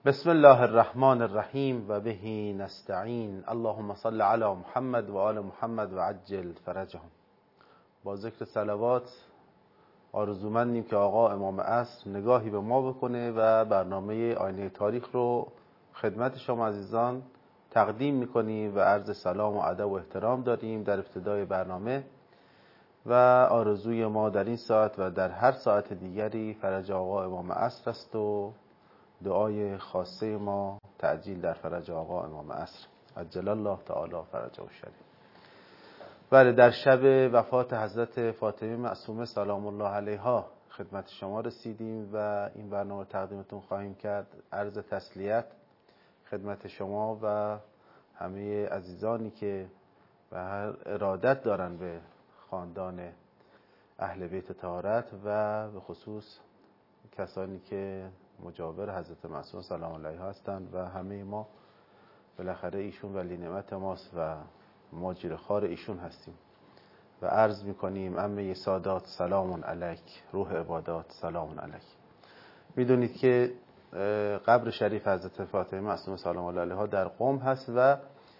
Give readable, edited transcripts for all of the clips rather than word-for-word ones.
بسم الله الرحمن الرحیم و به نستعین. اللهم صل علی محمد و آل محمد و عجل فرجهم. با ذکر صلوات آرزومندیم که آقا امام عصر نگاهی به ما بکنه و برنامه آینه تاریخ رو خدمت شما عزیزان تقدیم میکنیم و عرض سلام و ادب و احترام داریم در ابتدای برنامه و آرزوی ما در این ساعت و در هر ساعت دیگری فرج آقا امام عصر است و دعای خاصه ما تعجیل در فرج آقا امام عصر عجل الله تعالی فرجه الشریف. بله، در شب وفات حضرت فاطمه معصومه سلام الله علیها خدمت شما رسیدیم و این برنامه تقدیمتون خواهیم کرد. عرض تسلیت خدمت شما و همه عزیزانی که به هر ارادت دارن به خاندان اهل بیت طهارت و به خصوص کسانی که مجاور حضرت معصومه سلام الله علیها هستند و همه ما بالاخره ایشون ولی نعمت ماست و ما جیره‌خوار ایشون هستیم و عرض میکنیم عمه سادات سلام علیک، روح عبادات سلام علیک. میدونید که قبر شریف حضرت فاطمه معصومه سلام الله علیها در قم هست و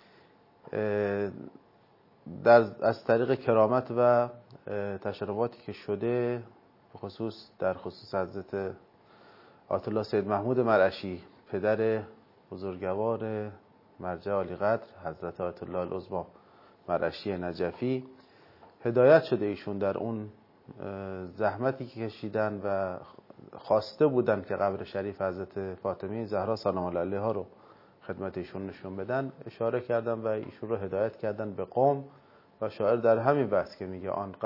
از طریق کرامت و تشریفاتی که شده به خصوص در خصوص حضرت آیت الله سید محمود مرعشی پدر بزرگوار مرجع عالی قدر حضرت آیت الله العظمی مرعشی نجفی هدایت شده ایشون در اون زحمتی که کشیدن و خواسته بودن که قبر شریف حضرت فاطمه زهرا سلام الله علیها رو خدمت ایشون نشون بدن، اشاره کردن و ایشون رو هدایت کردن به قم و شاعر در همین بحث که میگه آن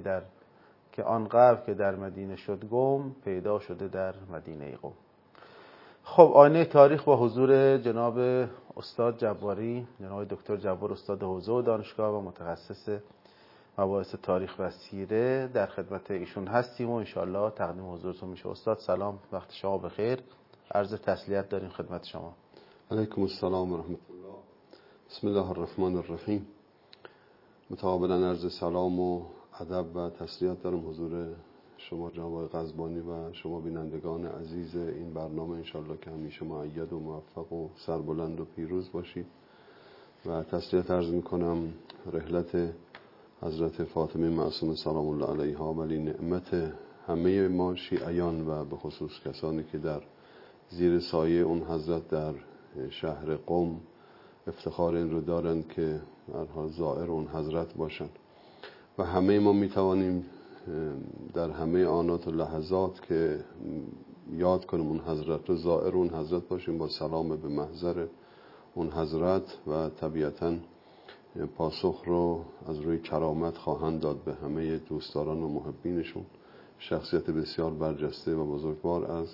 قبر که در مدینه شد گم پیدا شده در مدینه قم. خب آینه تاریخ با حضور جناب استاد جباری، جناب دکتر جبار استاد حوزه و دانشگاه و متخصص مباحث تاریخ و سیره در خدمت ایشون هستیم و انشاءالله تقدیم حضورتون میشه. استاد سلام، وقت شما بخیر. عرض تسلیت داریم خدمت شما. علیکم السلام و رحمت الله. بسم الله الرحمن الرحیم. متقابلا عرض سلام و ادب و تسلیت دارم حضور شما جناب قزبانی و شما بینندگان عزیز این برنامه. انشالله که همیشه مؤید و موفق و سربلند و پیروز باشید و تسلیت عرض میکنم رحلت حضرت فاطمه معصومه سلام الله علیها ولی نعمت همه ما شیعیان و به خصوص کسانی که در زیر سایه اون حضرت در شهر قم افتخار این رو دارند که هر حال زائر اون حضرت باشند و همه ما میتوانیم در همه آنات و لحظات که یاد کنیم اون حضرت رو زائر اون حضرت باشیم با سلام به محضر اون حضرت و طبیعتاً پاسخ رو از روی کرامت خواهند داد به همه دوستداران و محبینشون. شخصیت بسیار برجسته و بزرگوار از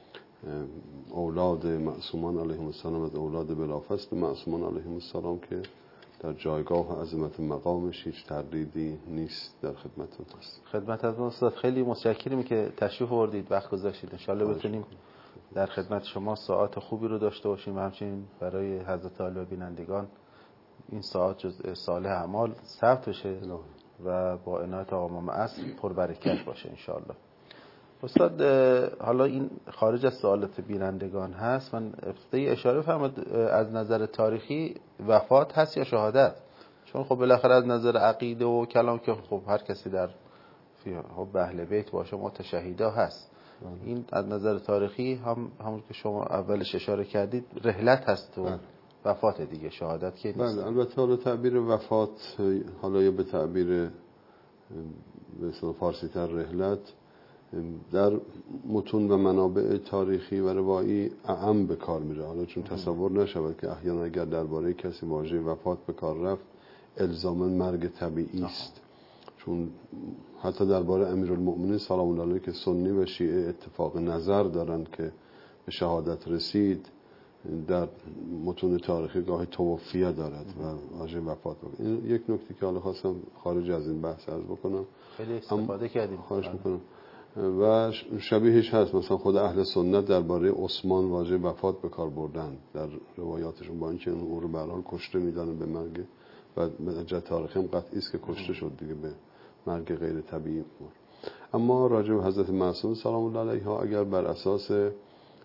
اولاد معصومان علیهم السلام، از اولاد بلافاصله معصومان علیهم السلام که در جایگاه و عظمت مقامش هیچ تردیدی نیست. در خدمتتون هست. خدمتتون استاد، خیلی متشکریم که تشریف آوردید، وقت گذاشتید. انشالله بتونیم در خدمت شما ساعت خوبی رو داشته باشیم و همچنین برای حضرت عالی و بینندگان این ساعت جزء صالح اعمال ثبت بشه و با عنایت آقا امام عصر پربرکت باشه انشالله. استاد، حالا این خارج از سوالات بینندگان هست، من ابتدایی اشاره فرمود از نظر تاریخی وفات هست یا شهادت؟ چون خب بالاخره از نظر عقیده و کلام که خب هر کسی در حب اهل بیت باشه متشهیدا هست. این از نظر تاریخی همون که شما اولش اشاره کردید رحلت هست و وفات دیگه، شهادت که نیست. بله، البته حالا تعبیر وفات حالا یا به تعبیر به اصطلاح فارسی تر رحلت در متون و منابع تاریخی و روایی اعم به کار میره. حالا چون تصور نشود که احیانا اگر درباره کسی واژه وفات به کار رفت الزاما مرگ طبیعی است، چون حتی درباره امیرالمؤمنین سلام الله علیه که سنی و شیعه اتفاق نظر دارند که به شهادت رسید، در متون تاریخی گاهی توفیه دارد و واژه وفات بکنه. این یک نکته که حالا خواستم خارج از این بحث عرض بکنم. خیلی استفاده کردیم. خواهش میکنم. و شبیهش هست، مثلا خود اهل سنت درباره عثمان واژه وفات به کار بردن در روایاتشون، با اینکه اون رو به هر حال کشته میدانن به مرگ و به جهت تاریخی هم قطعی است که کشته شد دیگه، به مرگ غیر طبیعی مرد. اما راجع به حضرت معصومه سلام الله علیها اگر بر اساس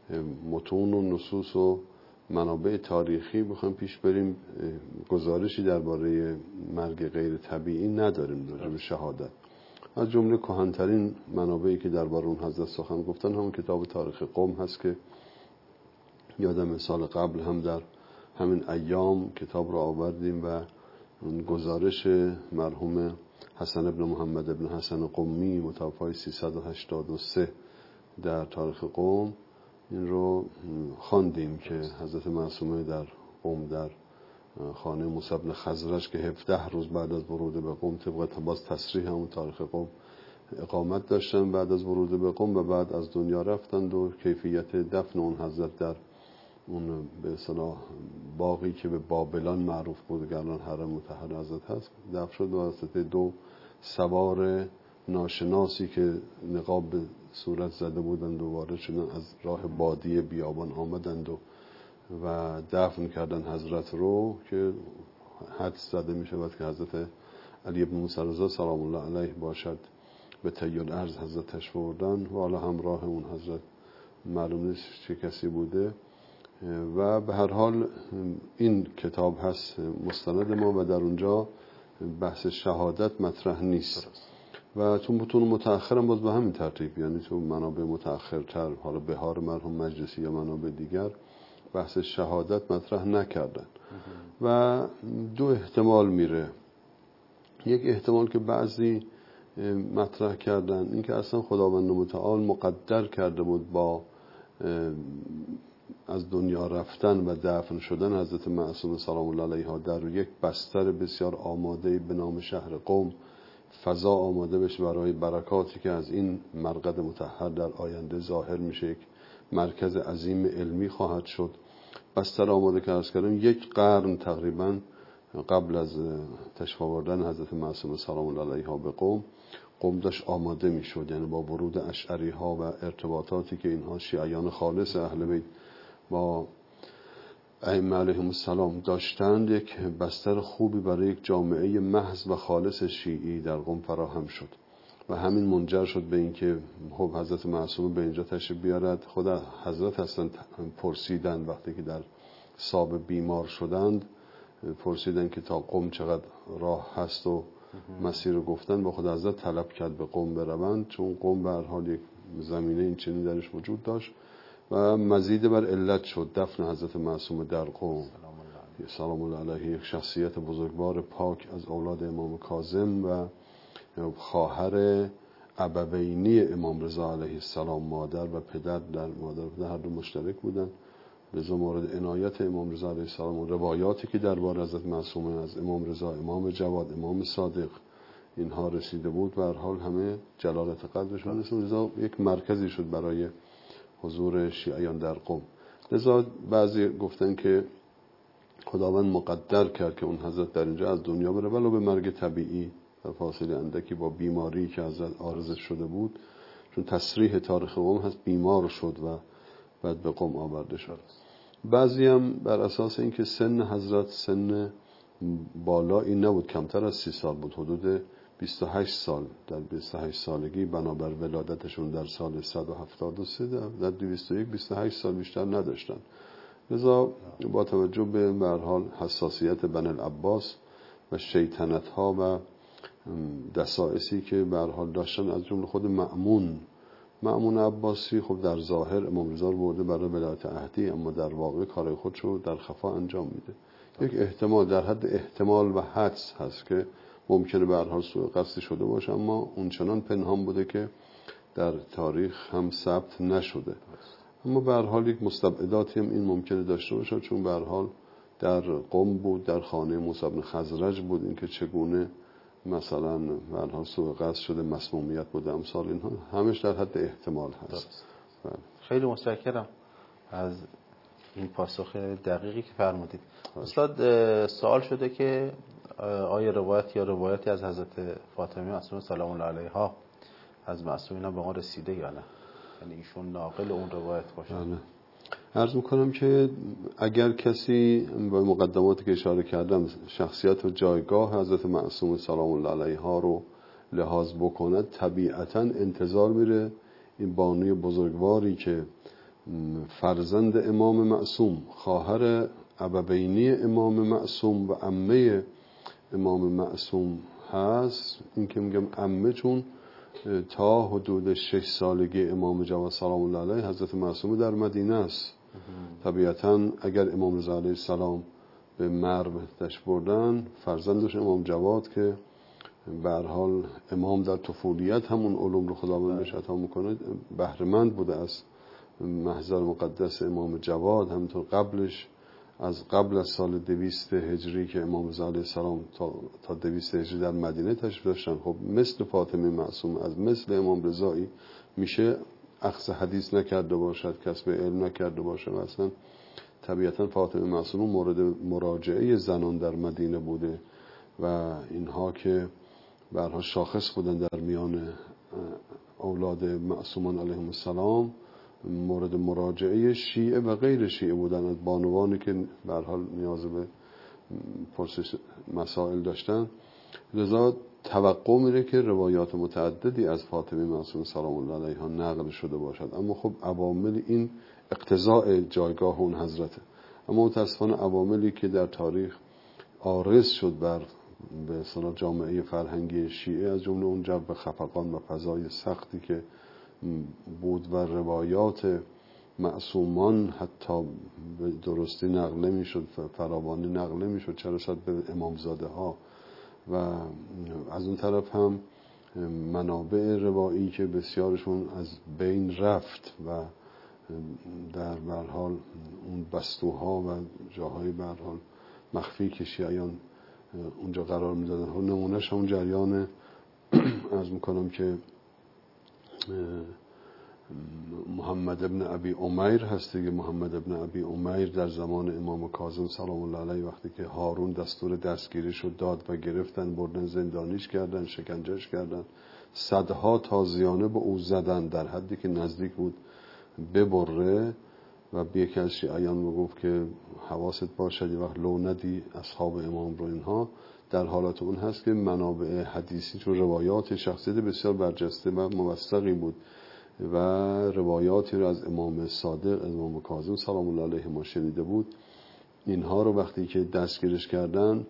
متون و نصوص و منابع تاریخی بخوایم پیش بریم گزارشی درباره مرگ غیر طبیعی نداریم راجع به شهادت. از جمله کهن‌ترین منابعی که درباره اون حضرت سخن گفتن همون کتاب تاریخ قم هست که یادم سال قبل هم در همین ایام کتاب رو آوردیم و گزارش مرحوم حسن ابن محمد ابن حسن قمی متوفای 383 در تاریخ قم این رو خواندیم که حضرت معصومه در قم در خانه موسی بن خزرج که 17 روز بعد از ورود به قم طبق باز تصریح همون تاریخ قم اقامت داشتن بعد از ورود به قم و بعد از دنیا رفتند و کیفیت دفن اون حضرت در اون به اصطلاح باقی که به بابلان معروف بود که الان حرم مطهر حضرت هست دفن شد واسطه دو سوار ناشناسی که نقاب به صورت زده بودند و وارد شدن از راه بادی بیابان آمدند و دفن کردن حضرت رو که حدس زده می شود که حضرت علی بن موسی رضا سلام الله علیه باشد به طی الارض حضرت تشریف بردن و حالا همراه اون حضرت معلوم نیست چه کسی بوده و به هر حال این کتاب هست مستند ما و در اونجا بحث شهادت مطرح نیست و تو متون متأخر هم باز به همین ترتیب، یعنی تو منابع متأخرتر حالا بهار مرحوم مجلسی یا منابع دیگر بحث شهادت مطرح نکردن و دو احتمال میره. یک احتمال که بعضی مطرح کردن این که اصلا خداوند متعال مقدر کرده بود با از دنیا رفتن و دفن شدن حضرت معصومه سلام الله علیها در یک بستر بسیار آماده به نام شهر قم فضا آماده بشه برای برکاتی که از این مرقد مطهر در آینده ظاهر میشه، یک مرکز عظیم علمی خواهد شد. بستر آماده که عرض کردم یک قرن تقریبا قبل از تشریف آوردن حضرت معصومه سلام الله علیها به قم داشت آماده میشد، یعنی با ورود اشعری ها و ارتباطاتی که اینها شیعیان خالص اهل بیت با ائمه علیهم السلام داشتند یک بستر خوبی برای یک جامعه محض و خالص شیعی در قم فراهم شد و همین منجر شد به اینکه خب حضرت معصومه به اینجا تشریف بیارد. خود حضرت هستن پرسیدن وقتی که در صاب بیمار شدند پرسیدن که تا قم چقدر راه هست و مسیر رو گفتن با خود حضرت طلب کرد به قم بروند، چون قم به هر حال یک زمینه این چنین درش وجود داشت و مزید بر علت شد دفن حضرت معصومه در قم سلام الله علیه، یک شخصیت بزرگوار پاک از اولاد امام کاظم و خواهر ابوینی امام رضا علیه السلام، مادر و پدر در مادر و پدر هر دو مشترک بودن. لذا مورد عنایت امام رضا علیه السلام و روایاتی که درباره حضرت معصومه از امام رضا، امام جواد، امام صادق اینها رسیده بود و هر حال همه جلالت قدرشون لذا یک مرکزی شد برای حضور شیعیان در قم. لذا بعضی گفتن که خداوند مقدر کرد که اون حضرت در اینجا از دنیا بره ولو به مرگ طبیعی در فاصله اندکی با بیماری که حضرت عارض شده بود، چون تصریح تاریخ قم هست بیمار شد و بعد به قم آورده شد. بعضی هم بر اساس اینکه سن حضرت سن بالایی نبود، کمتر از 30 سال بود، حدود 28 سال، در 28 سالگی بنابر ولادتشون در سال 173 در 201 28 سال بیشتر نداشتن. لذا با توجه به هر حال حساسیت بنی العباس و شیطنت ها و دسائسی که به هر حال داشتن از جمله خود مأمون عباسی خب در ظاهر امام رضا رو برده برای ولایت عهدی، اما در واقع کار خودشو در خفا انجام میده. یک احتمال در حد احتمال و حدس هست که ممکنه به هر حال سوء قصدی شده باشه، اما اونچنان پنهان بوده که در تاریخ هم ثبت نشده. اما به هر حال یک مستبعداتی هم این ممکنه داشته باشه، چون به هر حال در قم بود، در خانه موسی بن خزرج بود، اینکه چگونه مثلا به هر حال سوء قصد شده، مسمومیت بوده، امثال اینها همش در حد احتمال هست. خیلی متشکرم از این پاسخ دقیقی که فرمودید. استاد سوال شده که آیا روایتی از حضرت فاطمه معصومه سلام الله علیها از معصومین به ما رسیده یا نه؟ یعنی ایشون ناقل اون روایت باشه. عرض میکنم که اگر کسی با مقدماتی که اشاره کردم شخصیت و جایگاه حضرت معصومه سلام الله علیها رو لحاظ بکند، طبیعتا انتظار میره این بانوی بزرگواری که فرزند امام معصوم، خواهر ابوینی امام معصوم و عمه امام معصوم هست. این که میگم عمه چون تا حدود 6 سالگی امام جواد سلام الله علیه حضرت معصوم در مدینه است. طبیعتا اگر امام رضا علیه السلام به مرو تشریف بردن، فرزندش امام جواد که به هر حال امام در طفولیت همون علوم رو خداوند بهش عطا میکنه بهره مند بوده از محضر مقدس امام جواد. همینطور قبلش از قبل از سال 200 هجری که امام رضا علیه السلام تا 200 هجری در مدینه تشریف داشتن، خب مثل فاطمه معصوم از مثل امام رضایی میشه اخذ حدیث نکرده باشد، کسب علم نکرده باشه. مثلا طبیعتا فاطمه معصوم مورد مراجعه زنان در مدینه بوده و اینها که برها شاخص بودن در میان اولاد معصومان علیهم السلام، مورد مراجعه شیعه و غیر شیعه بودن، از بانوانی که به هر حال نیاز به پرسش مسائل داشتن. لذا توقع میره که روایات متعددی از فاطمه معصومه سلام الله علیها نقل شده باشد، اما خب عوامل این اقتضاء جایگاه اون حضرته. اما متاسفانه عواملی که در تاریخ عارض شد بر به اصطلاح جامعه فرهنگی شیعه، از جمله اون جو خفقان و فضای سختی که بود و روایات معصومان حتی به درستی نقل نمیشد، فراوانی نقل نمیشد، چرا شد به امامزاده ها، و از اون طرف هم منابع روایی که بسیارشون از بین رفت و در به حال اون بستوها و جاهای به حال مخفی که شیعیان اونجا قرار میدادن. نمونهش همون جریان عرض میکنم که محمد ابن ابی عمیر هست دیگه. محمد ابن ابی عمیر در زمان امام کاظم سلام الله علیه وقتی که هارون دستور دستگیری شد داد و گرفتن، بردن زندانیش کردن، شکنجهش کردن، صدها تازیانه به او زدن در حدی که نزدیک بود ببره و یکی از شیعیان گفت که حواست باشد یه وقت لو ندی اصحاب امام رو. اینها در حالت اون هست که منابع حدیثی چون روایات شخصیت بسیار برجسته و موثقی بود و روایاتی رو از امام صادق، از امام کاظم سلام الله علیه ما شنیده بود، اینها رو وقتی که دستگیرش کردن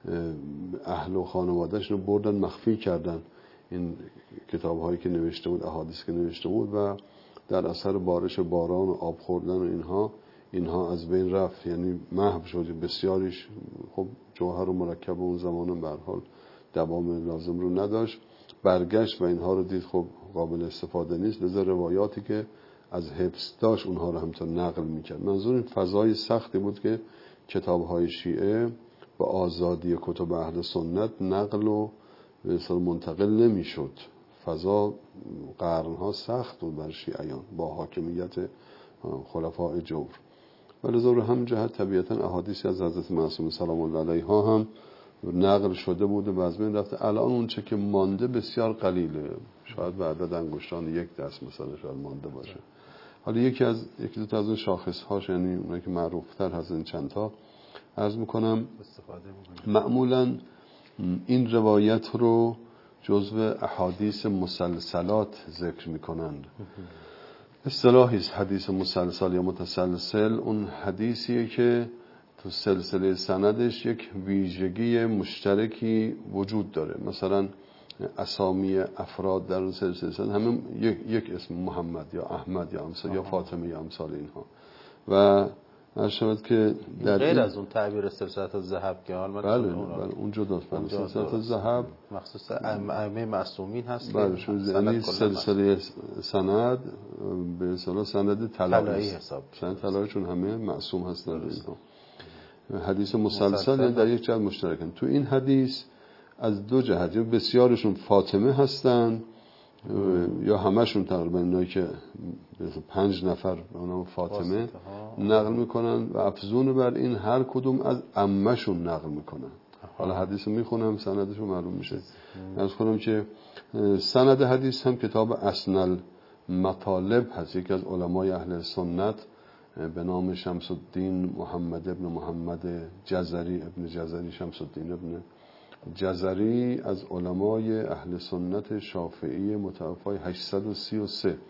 اهل و خانوادهش رو بردن مخفی کردن، این کتاب هایی که نوشته بود، احادیث که نوشته بود، و در اثر بارش باران و آب خوردن و اینها از بین رفت، یعنی محو شد. بسیاریش خب جوهر و مرکب اون زمان به هر حال دوام لازم رو نداشت، برگشت و اینها رو دید خب قابل استفاده نیست، لذا روایاتی که از حفظ داشت اونها رو همینطور نقل میکرد. منظور این فضای سختی بود که کتاب‌های شیعه با آزادی کتب اهل سنت نقل و به اصطلاح منتقل نمیشد. فضا قرنها سخت بود بر شیعیان با حاکمیت خلفاء جور، ولذا رو هم جهت طبیعتا احادیثی از حضرت معصومه سلام الله علیها هم نقل شده بود و از بین رفته. الان اون چه که مانده بسیار قلیله، شاید به عدد انگشتان یک دست مثلا شاید مانده باشه. حالا یکی دو تا از اون شاخص هاش، یعنی اونایی که معروف تر هست این چند تا عرض میکنم. معمولا این روایت رو جزو احادیث مسلسلات ذکر میکنند. اصطلاحی است حدیث مسلسل یا متسلسل، اون حدیثیه که تو سلسله سندش یک ویژگی مشترکی وجود داره. مثلا اسامی افراد در اون سلسله سند همه یک اسم، محمد یا احمد یا امثال یا فاطمه یا امثال اینها. و شاید که در غیر از اون تعبیر سلسله الذهب که حال من بله اون جداست. سلسله الذهب مخصوص ائمه معصومین هست. بله یعنی سلسله سند به اصطلاح سند طلایی حساب سند طلایی، چون همه معصوم هستن اینها. حدیث مسلسل در یک جهت مشترکن. تو این حدیث از دو جهت، یا بسیارشون فاطمه هستن یا همشون تقریبا، اینایی که 5 نفر به نام فاطمه نقل میکنن و افزون بر این هر کدوم از عمه‌شون نقل میکنن. حالا حدیث میخونم سندشو معلوم میشه. از خودم که سند حدیث هم کتاب اسنل مطالب هست. یکی از علمای اهل سنت به نام شمس الدین محمد ابن محمد جزری، ابن جزری، شمس الدین ابن جزری، از علمای اهل سنت شافعی متوفای 833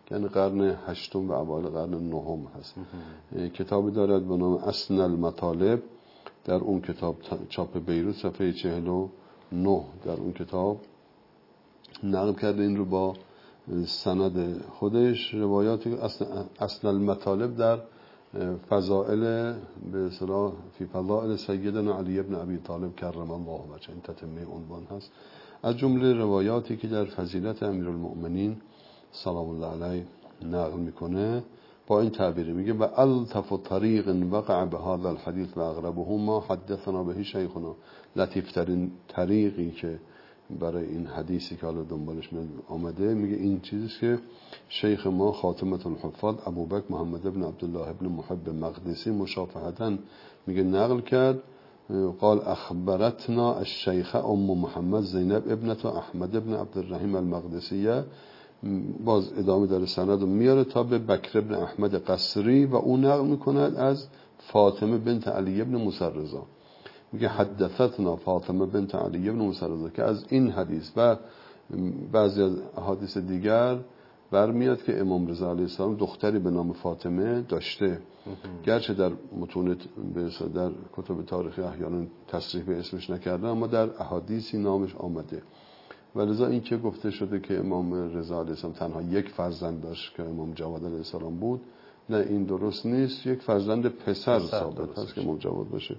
یعنی قرن هشتم و اوایل قرن نهم هست. کتابی دارد به نام اسن المطالب، در اون کتاب چاپ بیروت صفحه 49 در اون کتاب نقل کرده این رو با سند خودش. روایاتی اسن المطالب در فضائل به اصطلاح فی فضائل سیدنا علی ابن ابی طالب کرم الله وجهه، این تتمه عنوان هست. از جمله روایاتی که در فضیلت امیرالمؤمنین سلام الله علیه نقل میکنه با این تعبیر میگه و الطف طریق وقع به هذا الحدیث و اغربه ما حدثنا به شیخنا، لطیفترین طریقی که برای این حدیثی که حالا دنبالش آمده میگه این چیزیست که شیخ ما خاتمة الحفاظ ابوبکر محمد ابن عبدالله ابن محب مقدسی مشافهةً میگه نقل کرد. قال اخبرتنا الشیخ ام محمد زینب ابنت احمد ابن عبدالرحیم المقدسیه، باز ادامه داره سند میاره تا به بکر ابن احمد قصری و اون نقل میکند از فاطمه بنت علی ابن موسی رضا. میگه حدثتنا فاطمه بنت علی ابن موسی رضا، که از این حدیث و بعضی از احادیث دیگر برمیاد که امام رضا علیه السلام دختری به نام فاطمه داشته، گرچه در متون در کتب تاریخی احیانا تصریح به اسمش نکردن اما در احادیثی نامش آمده. و لذا این که گفته شده که امام رضا علیه السلام تنها یک فرزند داشت که امام جواد علیه السلام بود، نه این درست نیست. یک فرزند پسر ثابت هست که امام جواد باشه.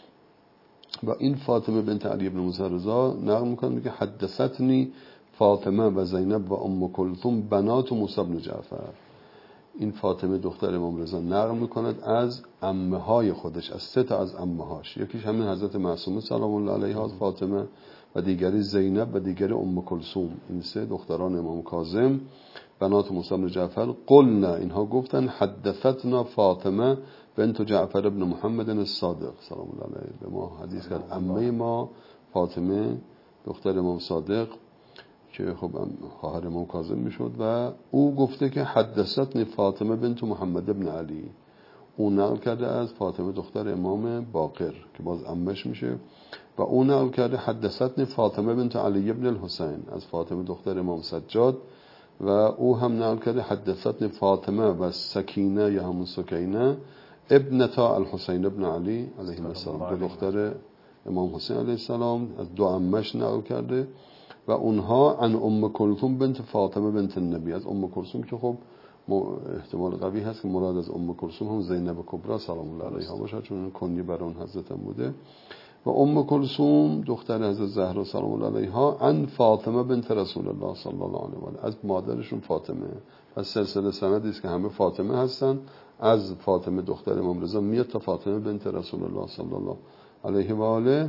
و این فاطمه بنت علی ابن موسی رضا نقل میکنه میگه حدثتنی فاطمه و زینب و ام کلثوم بنات موسی بن جعفر. این فاطمه دختر امام رضا نقل میکند از عمه های خودش، از 3 تا از عمه هاش، یکیش همین حضرت معصومه سلام الله علیها فاطمه و دیگری زینب و دیگری ام کلثوم. این 3 دختران امام کاظم بنات موسی بن جعفر. قلنا اینها گفتن حدثتنا فاطمه بنت جعفر ابن محمد الصادق سلام الله علیه، به ما حدیث کرد عمه ما فاطمه دختر امام صادق که خب خواهر امام کاظم میشد و او گفته که حدثتنی فاطمه بنت محمد ابن علی، او نقل کرده از فاطمه دختر امام باقر که باز عمش میشه، و او نقل کرده حدثتنی فاطمه بنت علی ابن الحسین از فاطمه دختر امام سجاد، و او هم نقل کرده حدثتنی فاطمه و سکینه یا همون سکینه ابنتا الحسین ابن علی علیه السلام، دو دختر امام حسین علیه السلام از 2 عمش نقل کرده. و اونها عن ام کلثوم بنت فاطمه بنت النبی، از ام کلثوم که خب احتمال قوی هست که مراد از ام کلثوم هم زینب کبرا سلام الله علیها باشه، چون این کنیه بر اون حضرت هم بوده. و ام کلثوم دختر حضرت زهرا سلام الله علیها عن فاطمه بنت رسول الله صلی الله علیه و آله، از مادرشون فاطمه. پس سلسله سندی است که همه فاطمه هستن، از فاطمه دختر امام رضا میاد تا فاطمه بنت رسول الله صلی الله علیه و آله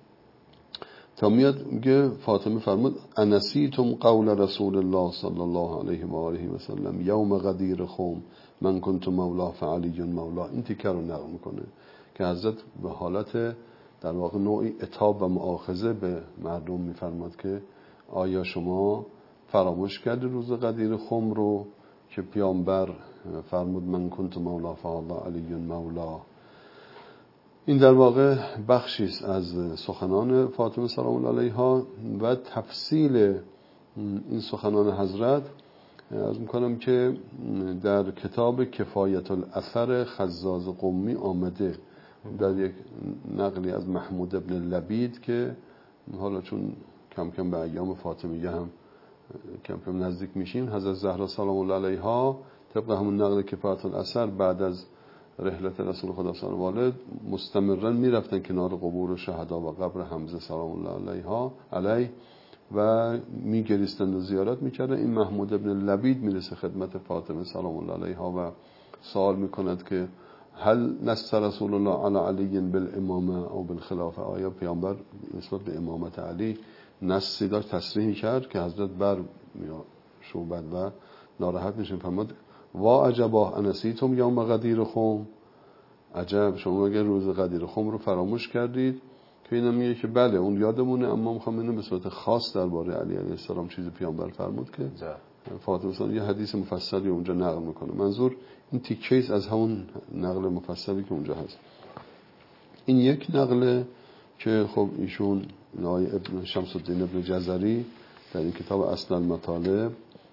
تا میاد. میگه فاطمه فرمود انسیتم قول رسول الله صلی الله علیه و آله و سلم یوم غدیر خم من کنت مولا فعلی مولا. این تیکه رو نقل میکنه که حضرت به حالت در واقع نوعی عتاب و مؤاخذه به مردم میفرماد که آیا شما فراموش کرد روز غدیر خم رو که پیامبر فرمود من کنت مولا فعلا علی مولا. این در واقع بخشی است از سخنان فاطمه سلام الله علیها و تفصیل این سخنان حضرت. عرض میکنم که در کتاب کفایت الاثر خزاز قمی آمده در یک نقلی از محمود ابن لبید که حالا چون کم کم به ایام فاطمیه هم کم کم نزدیک میشیم، حضرت زهرا سلام الله علیها طبق همون نقل کفایت الاثر بعد از رحلت رسول خدا صلی الله علیه مستمرا میرفتن کنار قبور شهدا و قبر حمزه سلام الله علیه و میگریستند و زیارت میکردن. این محمود ابن لبید میرسه خدمت فاطمه سلام الله علیها و سوال میکند که هل نص رسول الله علی علی بالامامه او بالخلافه، آیا پیامبر نسبت به امامت علی نصی داشت تصریح کرد که حضرت بر شوبد و ناراحت میشه فرمود وا عجبا انسیتم یوم غدیر خم، عجب شما اگر روز غدیر خم رو فراموش کردید. که اینم میگه که بله اون یادمونه، اما میخوام اینو به صورت خاص درباره علی علیه السلام چیزی پیامبر فرمود که فاطمه سلام یه حدیث مفصلی اونجا نقل میکنه. منظور این تیکیس از همون نقل مفصلی که اونجا هست. این یک نقله که خب ایشون آقای ابن شمس الدین ابن جزری در این کتاب اسن المطالب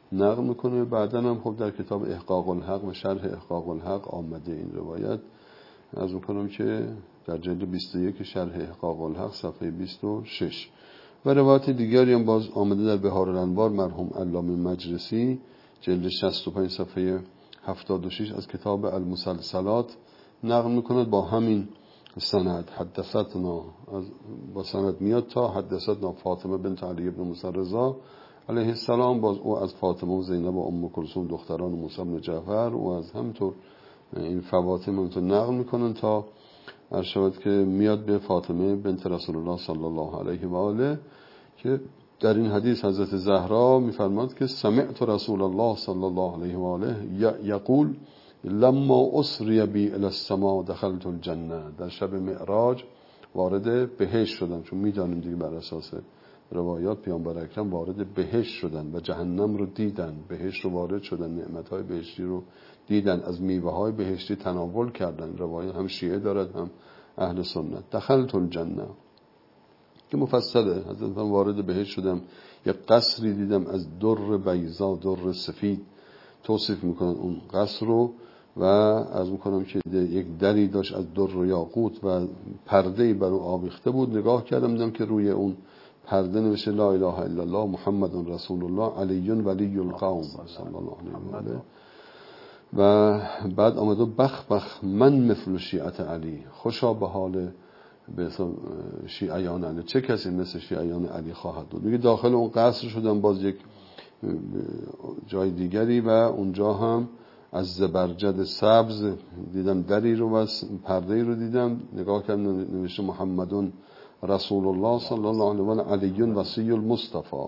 نقل میکنه. بعداً هم خب در کتاب احقاق الحق و شرح احقاق الحق آمده این روایت. از میکنم که در جلد 21 شرح احقاق الحق صفحه 26 و روایت دیگری هم باز آمده در بهار الانوار مرحوم علامه مجلسی جلد 65 صفحه 76 از کتاب المسلسلات نقل میکند با همین سند. حدثتنا با سند میاد تا حدثتنا فاطمه بنت علی بن موسی رضا علیه السلام، باز او از فاطمه و زینب و ام کلثوم دختران موسی بن جعفر و از همینطور این فواطم همینطور نقل میکنن تا ارشد که میاد به فاطمه بنت رسول الله صلی الله علیه و آله که در این حدیث حضرت زهرا میفرماد که سمعت رسول الله صلی الله علیه و آله یقول لما اسری بی الی السماء دخلت الجنه. در شب معراج وارد بهشت شدن، چون میدانیم دیگه بر اساس روایات پیامبر اکرم وارد بهشت شدن و جهنم رو دیدن، بهشت رو وارد شدن، نعمتهای بهشتی رو دیدن، از میوه های بهشتی تناول کردن. روایت هم شیعه دارد هم اهل سنت. دخلت الجنه که مفصله، حضرت وارد بهشت شدم، یک قصری دیدم از در بیضا، در سفید توصیف میکنن اون قصر رو و از میکنم که یک دری داشت از در و یاقوت و پرده‌ای بر اون آویخته بود. نگاه کردم دیدم که روی اون پرده نوشته لا اله الا الله محمد رسول الله علی ولی القوم صلی الله علیه و آله. و بعد آمد و بخ من مثل شیعت علی، خوشا به حال به شیعیان علی، چه کسی مثل شیعیان علی خواهد بود. میگه داخل اون قصر شدم، باز یک جای دیگری و اونجا هم از زبرجد سبز دیدم دری رو و پرده‌ای رو دیدم. نگاه کردم نوشته محمدون رسول الله صلی الله علیه و آله علی وصی المصطفى.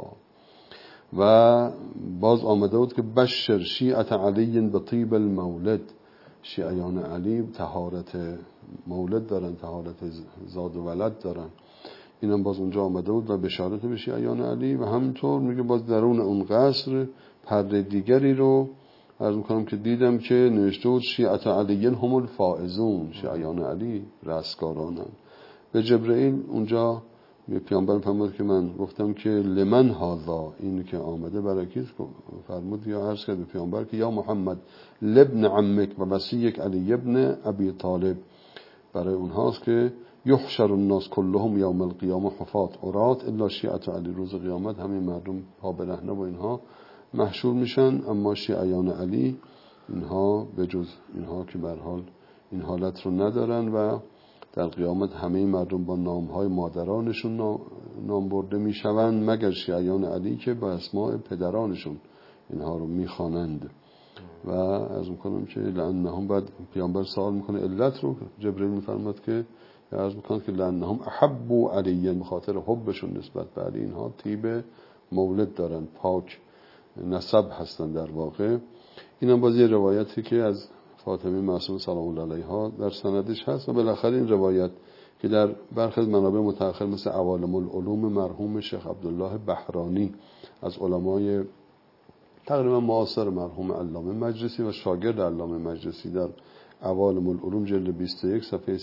و باز آمده بود که بشر شیعت علی به طیب المولد، شیعیان علی طهارت مولد دارن، طهارت زاد و ولد دارن. اینم باز اونجا آمده بود و بشارت به شیعیان علی. و همینطور میگه باز درون اون قصر پرده دیگری رو عرض میکنم که دیدم که نوشته بود شیعت علی هم الفائزون، شیعیان علی رستگارانن. به جبرئیل اونجا پیامبر فرمود که من گفتم که لمن هذا، این که آمده برای کیست؟ فرمود یا عرض کرد به پیامبر که یا محمد لابن عمک و وصیک علی ابن ابی طالب، برای اونهاست که یحشر الناس كلهم یوم القیامه حفاة عراة الا شیعت علی، روز قیامت همین مردم پا برهنه و اینها محشور میشن، اما شیعیان علی اینها به جز اینها که به هر حال این حالت رو ندارن و در قیامت همه مردم با نامهای مادرانشون نام برده میشوند مگر شیعیان علی که با اسماء پدرانشون اینها رو میخوانند. و از میکنم که لعنهم، بعد پیامبر سوال میکنه علت رو، جبرئیل میفرماد که عرض میکنه که لعنهم احبوا علی، بخاطر حبشون نسبت به علی اینها طیب مولد دارن، پاک نسب هستن در واقع. این هم باز یه روایتی که از فاطمه معصومه سلام الله علیها در سندش هست و بالاخره این روایت که در برخی از منابع متأخر مثل عوالم العلوم مرحوم شیخ عبدالله بحرانی از علمای تقریبا معاصر مرحوم علامه مجلسی و شاگرد علامه مجلسی در عوالم العلوم جلد 21 صفحه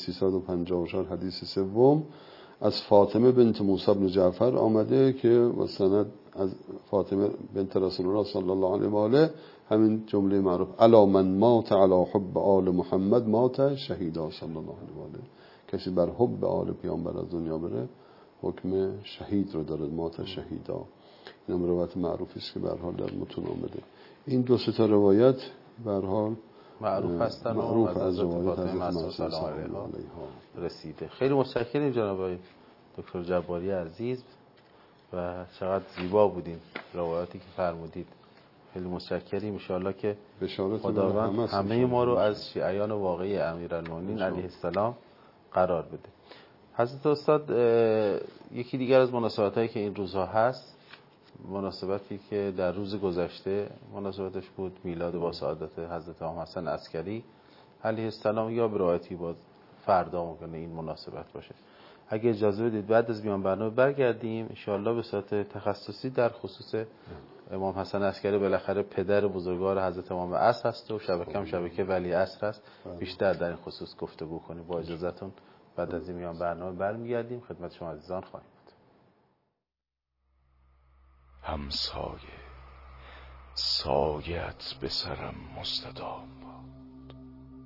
354 حدیث سوم از فاطمه بنت موسی بن جعفر آمده که و سند از فاطمه بنت رسول الله صلی الله علیه و آله همین جمله معروف الا من مات علی حب آل محمد مات شهیدا صلی الله علیه و آله، کسی بر حب آل پیامبر از دنیا بره حکم شهید رو داره، مات شهیدا. این هم روایت معروفی است که به هر حال در متون آمده. این دو تا روایت به هر حال معروف هستن و معروف از روایت حضرت معصومه سلام علیها رسیده. خیلی متشکریم جناب آقای دکتر جباری عزیز و چقدر زیبا بودین روایاتی که فرمودید. خیلی متشکریم. ان شاء الله که خداوند همه ما رو از شیعیان واقعی امیرالمومنین علیه السلام قرار بده. حضرت استاد یکی دیگر از مناسبتایی که این روزها هست، مناسبتی که در روز گذشته مناسبتش بود میلاد با سعادت حضرت امام حسن عسکری علیه السلام، یا به روایتی باز فردا ممکنه این مناسبت باشه. اگه اجازه بدید بعد از میان برنامه برگردیم ان شاء الله به صورت تخصصی در خصوص امام حسن عسکری، بالاخره پدر بزرگوار حضرت امام عصر هست و شبکه ولی عصر هست، بیشتر در این خصوص گفتگو کنیم. با اجازهتون بعد از این میان برنامه برمیگردیم خدمت شما عزیزان خواهیم بود. همسایه سایت به سرم مستدام باد.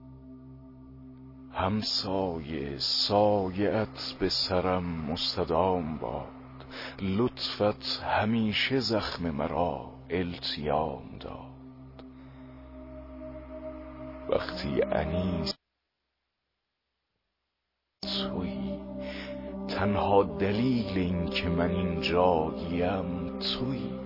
همسایه سایت به سرم مستدام باد. لطفت همیشه زخم مرا التیام داد. وقتی انیس تویی، تنها دلیل این که من اینجاییم تویی.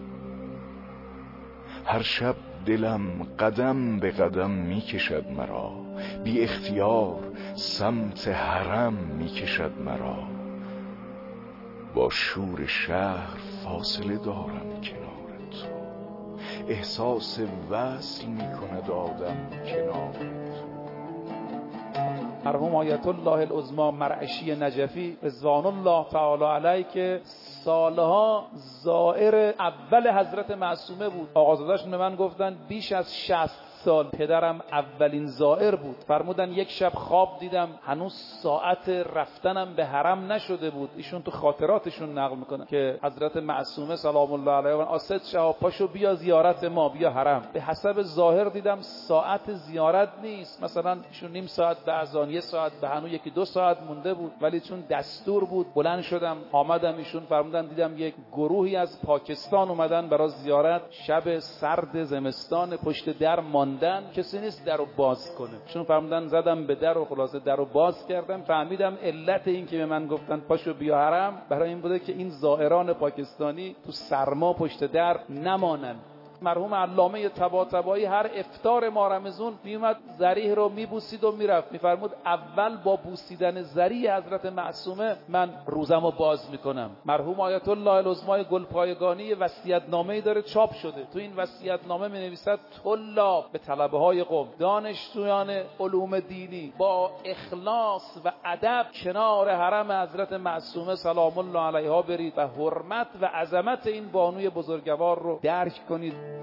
هر شب دلم قدم به قدم می کشد مرا، بی اختیار سمت حرم می کشد مرا. با شور شهر فاصله دارم کنار تو، احساس وصل می کند آدم کنار تو. مرحوم آیت الله العظمی مرعشی نجفی رضوان الله تعالی علیه که سالها زائر اول حضرت معصومه بود، آقازاده‌شون به من گفتن بیش از 60 سال پدرم اولین زائر بود. فرمودن یک شب خواب دیدم هنوز ساعت رفتنم به حرم نشده بود. ایشون تو خاطراتشون نقل میکنن که حضرت معصومه سلام الله علیها آسد شهاب پاشو بیا زیارت ما، بیا حرم. به حسب ظاهر دیدم ساعت زیارت نیست، مثلا ایشون نیم ساعت به اذان، 1 ساعت به هنو، 1-2 ساعت مونده بود، ولی چون دستور بود بلند شدم آمدم. ایشون فرمودن دیدم یک گروهی از پاکستان اومدن برای زیارت. شب سرد زمستان، پشت در کسی نیست درو باز کنه. چون فرمودن زدم به در و خلاصه درو باز کردم. فهمیدم علت این که به من گفتن پاشو بیا حرم برای این بوده که این زائران پاکستانی تو سرما پشت در نمانن. مرحوم علامه طباطبایی هر افطار ماه رمضان میومد ذریح رو میبوسید و میرفت. میفرمود اول با بوسیدن ذریح حضرت معصومه من روزمو باز میکنم. مرحوم آیت الله العظمی گلپایگانی وصیت‌نامه‌ای داره چاپ شده. تو این وصیت‌نامه مینویسد طلاب به طلبه های قم، دانشجویان علوم دینی با اخلاص و ادب کنار حرم حضرت معصومه سلام الله علیها برید و حرمت و عظمت این بانوی بزرگوار رو درک کنید.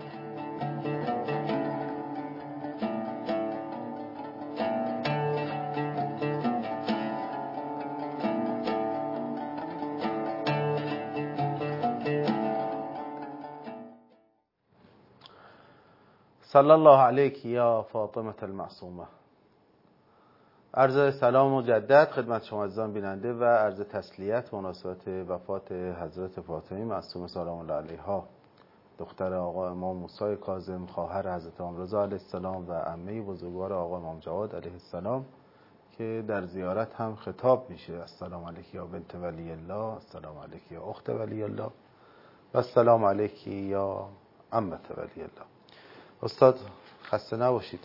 صلی الله علیک یا فاطمه المعصومه. عرض سلام مجدد خدمت شما عزیزان بیننده و عرض تسلیت مناسبت وفات حضرت فاطمه معصومه سلام الله علیها، دختر آقا امام موسی کاظم، خواهر حضرت امام رضا علیه السلام و عمه بزرگوار آقا امام جواد علیه السلام، که در زیارت هم خطاب میشه السلام علیکی یا بنت ولی الله، السلام علیکی یا اخت ولی الله و السلام علیکی یا عمت ولی الله. استاد خسته نباشید.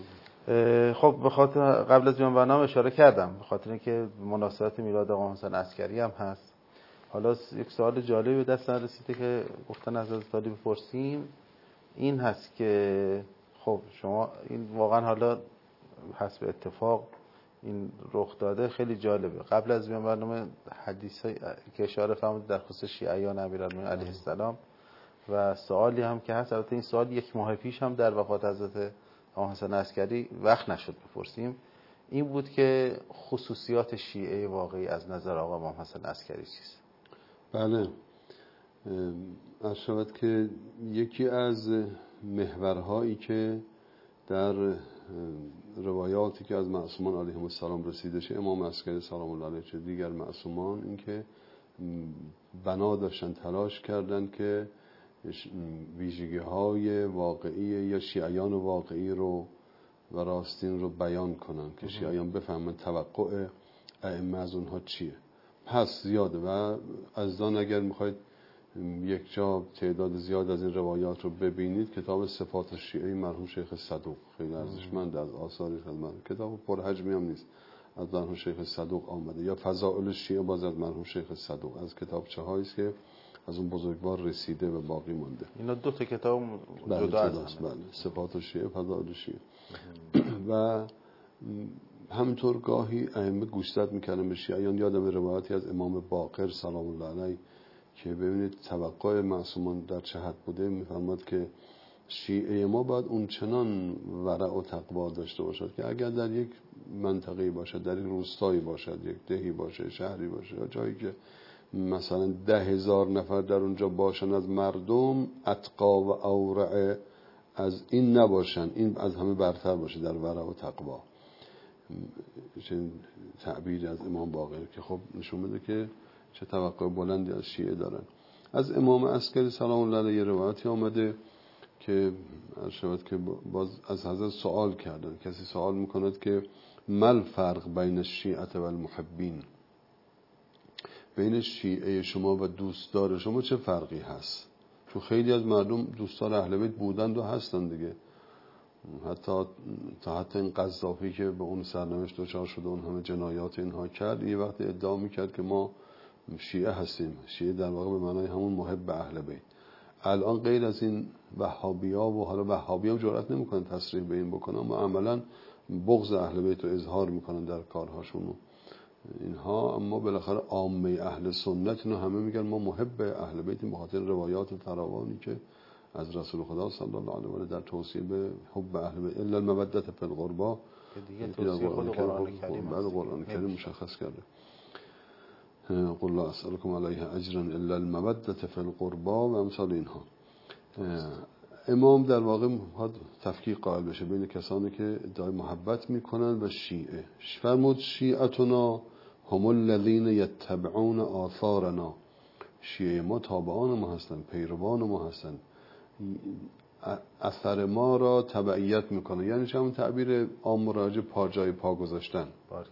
خب به خاطر قبل از بیان برنامه اشاره کردم به خاطر اینکه مناسبت میلاد آقا حسین عسکری هم هست. حالا یک سوال جالبی به دست رسیده که گفتن از حضرت علی بپرسیم. این هست که خب شما این واقعا حالا حسب اتفاق این رخ داده خیلی جالبه. قبل از بیان برنامه حدیثی که اشاره فرمودید در خصوص شیعیان امیرالمومنین علیه السلام و سوالی هم که هست، البته این سوال 1 ماه پیش هم در وفات حضرت آقا حسین عسکری وقت نشد بپرسیم، این بود که خصوصیات شیعه واقعی از نظر آقا امام حسین عسکری چیست؟ بله، عرض شود که یکی از محورهایی که در روایاتی که از معصومان علیهم السلام رسیده شه، امام عسکری سلام الله علیه چه دیگر معصومان، این که بنا داشتن تلاش کردن که ویژگی های واقعی یا شیعیان واقعی رو و راستین رو بیان کنن که شیعیان بفهمن توقع ائمه از اونها چیه. پس زیاده و عزیزان اگر میخواید یک جا تعداد زیاد از این روایات رو ببینید، کتاب صفات شیعه مرحوم شیخ صدوق خیلی ارزشمند از آثاری خدمت، کتاب پرحجمی هم نیست، از مرحوم شیخ صدوق آمده، یا فضائل شیعه باز از مرحوم شیخ صدوق، از کتابچه هایی است که از اون بزرگوار رسیده و باقی مونده. اینا 2 کتاب جدا هستن. بله، صفات شیعه، فضائل شیعه. و همینطور گاهی ائمه گوشزد میکردن به شیعیان. یادم روایتی از امام باقر سلام الله علیه که ببینید توقع معصومان در چه حد بوده، میفرماد که شیعه ما باید اون چنان ورع و تقوا داشته باشد که اگر در یک منطقه باشد، در یک روستایی باشد، یک دهی باشه، شهری باشه، یا جایی که مثلا 10,000 نفر در اونجا باشن از مردم، اتقا و اورع از این نباشن، این از همه برتر باشه در ورع و تقوا. چه تعبیر از امام باقر که خب نشون میده که چه توقع بلندی از شیعه دارن. از امام عسکری سلام الله علیه روایتی آمده که شاید که باز از حضرت سوال کردن، کسی سوال میکند که مل فرق بین الشیعه و المحبین، بین شیعه شما و دوستدار شما چه فرقی هست؟ چون خیلی از مردم دوستدار اهل بیت بودند و هستند دیگه، حتی این قذافی که به اون سرنوشت دچار شده، اون همه جنایات اینها کرد، یه وقت ادعا میکرد که ما شیعه هستیم. شیعه در واقع به معنای همون محب اهل بیت. الان غیر از این وهابی‌ها، و حالا وهابی‌ها جرئت نمیکنن تصریح به این بکنن، اما عملاً بغض اهل بیت رو اظهار میکنن در کارهاشون اینها. اما بالاخره عامه اهل سنت اینو همه میگن ما محب اهل بیتیم، به خاطر روایات فراوانی که از رسول خدا صلی الله علیه و آله در توصیه به حب اهل بیت الا المودة فی القربى دیگه توصیه خود قرآن کریم بعد قرآن کریم مشخص کرده. قل لا اسألكم علیه اجرا الا المودة فی القربى و امثال اینها. امام در واقع میخواد تفکیک قائل بشه بین کسانی که ادعای محبت میکنن و شیعه. فرمود شیعتنا هم الذین یتبعون آثارنا، شیعه ما تابعان ما هستن، پیروان ما هستن، اثر ما را تبعیت میکنن. یعنی چه؟ همون تعبیر عام راجع پا جای پا گذاشتن،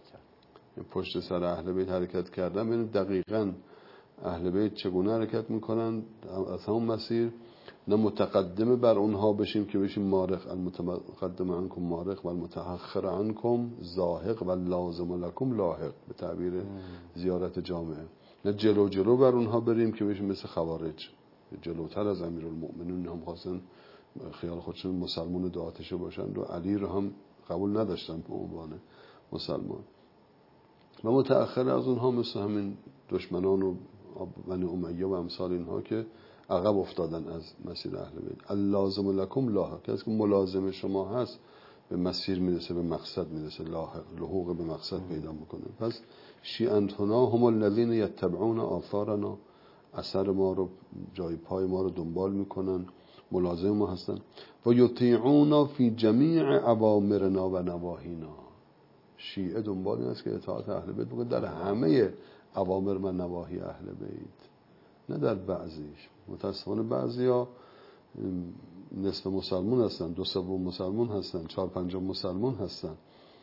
پشت سر اهل بیت حرکت کردن. ببینید دقیقاً اهل بیت چگونه حرکت میکنن از همون مسیر، نه متقدم بر اونها بشیم که بشیم مارق، المتقدم عنکم مارق و المتأخر عنکم زاهق و لازم لکم لاحق، به تعبیر زیارت جامعه. نه جلو بر اونها بریم که بشیم مثل خوارج، جلوتر از امیرالمؤمنین هم خواستن خیال خودشون مسلمان دو آتشه باشند و علی رو هم قبول نداشتن به عنوان مسلمان. و متأخر از اونها مثل همین دشمنان و بنی امیه و امثال اینها که عقب افتادن از مسیر اهل بیت. اللازم لکم لاحق، کسی که ملازم شما هست به مسیر میرسه، به مقصد میرسه، لحوق به مقصد پیدا میکنه. پس شیعتنا هم الذین یتبعون آثارنا، اثر ما رو، جای پای ما رو دنبال میکنن، ملازم ما هستن. و یطیعون فی جمیع اوامرنا و نواهینا، شیعه دنبال این است که اطاعت اهل بیت بکنه در همه اوامر و نواهی اهل بیت، نه در بعضیش. متاسفانه بعضیا نصف مسلمون هستن، 2/3 مسلمون هستن، 4/5 مسلمون هستن،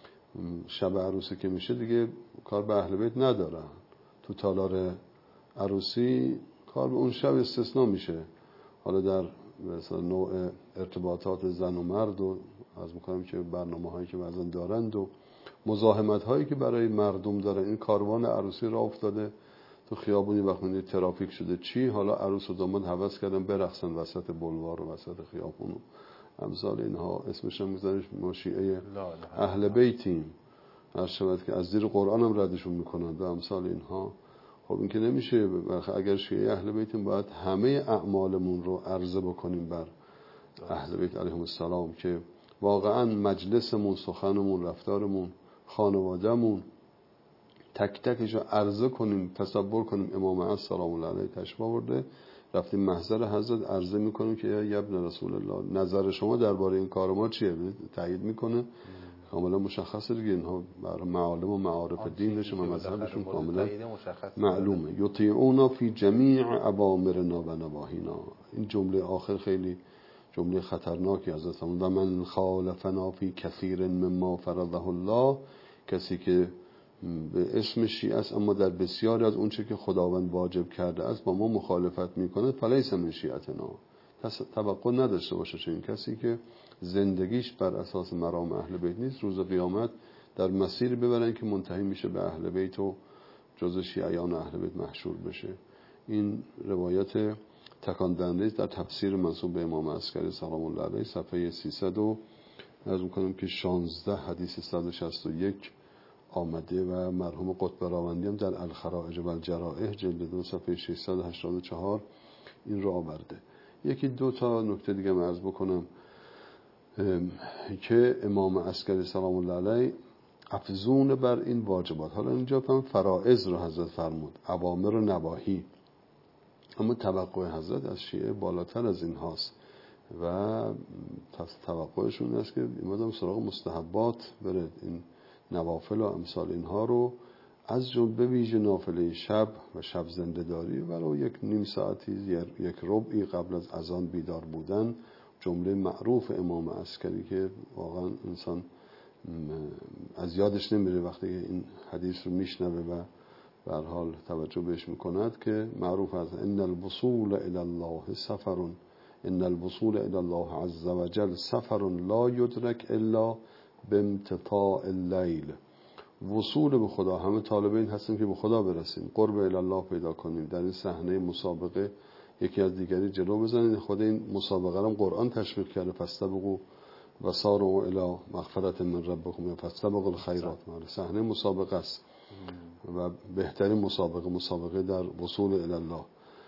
شب عروسی که میشه دیگه کار به اهل بیت ندارن. تو تالار عروسی کار به اون شب استثناء میشه. حالا در مثلا نوع ارتباطات زن و مرد و از میکنم که برنامه هایی که بعضا دارند و مزاحمت هایی که برای مردم دارن، این کاروان عروسی را افتاده تو خیابونی، وقتی ترافیک شده چی، حالا عروس و داماد هوس کردن برقصن وسط بلوار و وسط خیابون و امثال اینها. اسمش هم میذارش ما شیعه اهل بیتیم، هر شود که از زیر قرآن هم ردشون میکنن و امثال اینها. خب این که نمیشه. اگر شیعه اهل بیتیم باید همه اعمالمون رو عرضه بکنیم بر اهل بیت علیهم السلام، که واقعا مجلسمون، سخنمون، رفتارمون، خانوادهمون تک تکش رو عرضه کنیم، تصور کنیم امام عصر سلام الله علیه تشریف آورده، رفتیم محضر حضرت عرضه میکنیم که یا ابن رسول الله نظر شما درباره این کار ما چیه؟ تایید میکنه، کاملا مشخصه دیگه. اینها برای معالم و معارف دینشون و مذهبشون کاملا معلومه. یطیعون فی جمیع اوامرنا و نواهینا. این جمله آخر خیلی جمله خطرناکی از و من خالفنا فی کثیر مما فرضه الله، کسی که به اسم شیعه است اما در بسیاری از اونچه که خداوند واجب کرده است با ما مخالفت میکنه، فلیس من شیعتنا. توقع نداشته باشه چنین کسی که زندگیش بر اساس مرام اهل بیت نیست، روز قیامت در مسیر ببرن که منتهی میشه به اهل بیت و جزء شیعیان اهل بیت محشور بشه. این روایت تکان دهنده است در تفسیر منسوب به امام عسکری سلام الله علیه صفحه 300 و از میکنم که 16 حدیث 161 آمده و مرحوم قطب راوندی هم در الخرائج و الجرائح جلد 2 صفحه 684 این رو آورده. یکی دو تا نکته دیگه عرض بکنم که امام عسکری سلام الله علیه افزون بر این واجبات. حالا اینجا هم فرائض رو حضرت فرمود، اوامر و نواهی، اما توقع حضرت از شیعه بالاتر از این هاست و توقعشون این است که ایمادم سراغ مستحبات بره، این نوافل و امثال اینها رو از جمله ویژه نافله شب و شب زنده داری ولو یک نیم ساعتی، یک ربعی قبل از اذان بیدار بودن، جمله معروف امام عسکری که واقعا انسان از یادش نمیره وقتی این حدیث رو میشنوه و به هر حال توجه بهش میکند، که معروف است: ان الوصول الی الله سفر، ان الوصول الی الله عز وجل سفر لا یدرک الا بامتطاع اللیل. وصول به خدا، همه طالبین هستیم که به خدا برسیم، قرب الی الله پیدا کنیم، در این صحنه مسابقه یکی از دیگری جلو بزنید. خود این مسابقه رو قرآن تشویق کرده: فاستبقوا و سارعوا الی مغفرة من ربکم، فاستبقوا الخیرات. صحنه مسابقه است و بهترین مسابقه در وصول الی الله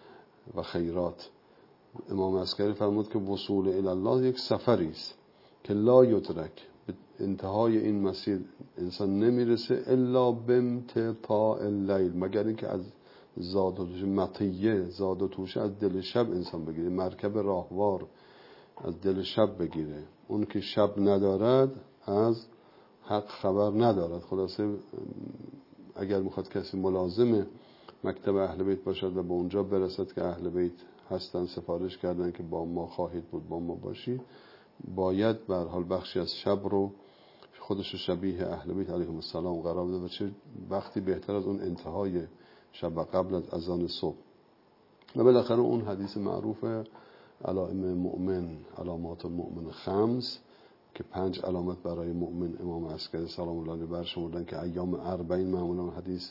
و خیرات. امام عسکری فرمود که وصول الی الله یک سفری است که لا یدرک، به انتهای این مسیر انسان نمیرسه الا بامتطاع اللیل، مگر اینکه از زاد و توشه، مطیه زاد و توشه از دل شب انسان بگیره، مرکب راهوار از دل شب بگیره. اون که شب ندارد از حق خبر ندارد. خلاصه اگر میخواد کسی ملازم مکتب اهل بیت باشد و به اونجا برسد که اهل بیت هستن، سفارش کردن که با ما خواهید بود، با ما باشید، باید به هر حال بخشی از شب رو خودش شبیه اهل بیت علیهم السلام قرار بده. و چه وقتی بهتر از اون انتهای شب قبل از اذان صبح. و بالاخره اون حدیث معروف علائم مؤمن، علامات المؤمن خمس، که 5 علامت برای مؤمن امام عسکری سلام الله علیه برشمردن که ایام 40 معمولا حدیث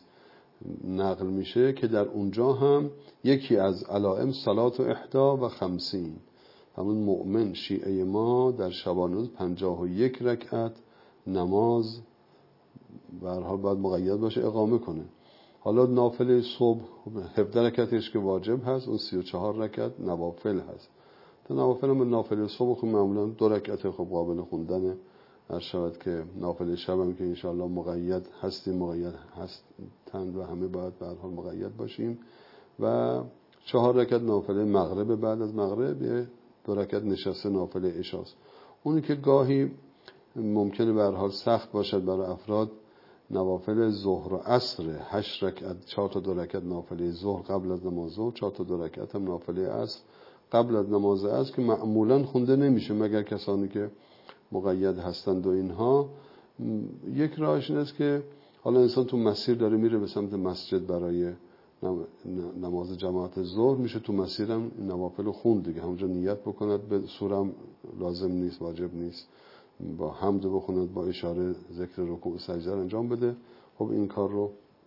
نقل میشه، که در اونجا هم یکی از علائم صلات و 51، همون مؤمن شیعه ما در شبانه روز 51 رکعت نماز به هر حال باید مقید باشه، اقامه کنه. حالا نافله صبح 17 رکعتش که واجب هست، اون 34 رکعت نوافل هست. تا نوافل هم نافله صبح خب معمولا 2 رکعت خب قابل خوندنه. هر شود که نافله شب هم که انشاءالله مقید هستیم، مقید هستند و همه باید به هر حال مقید باشیم. و 4 رکعت نافله مغرب، بعد از مغرب 2 رکعت نشسته نافله عشاست. اونی که گاهی ممکنه به هر حال سخت باشد برای افراد، نوافل ظهر و عصر 8 رکعت، 4 تا 2 رکعت نافله ظهر قبل از نماز ظهر، 4 تا 2 رکعت هم نافله عصر قبل از نماز عصر، که معمولا خونده نمیشه مگر کسانی که مقید هستند. و اینها یک راهش این است که حالا انسان تو مسیر داره میره به سمت مسجد برای نماز جماعت ظهر، میشه تو مسیرم نوافل خوند دیگه، همونجا نیت بکند، به سورم لازم نیست، واجب نیست، با حمد بخوند، با اشاره ذکر رکوع و سجده انجام بده. خب این کار رو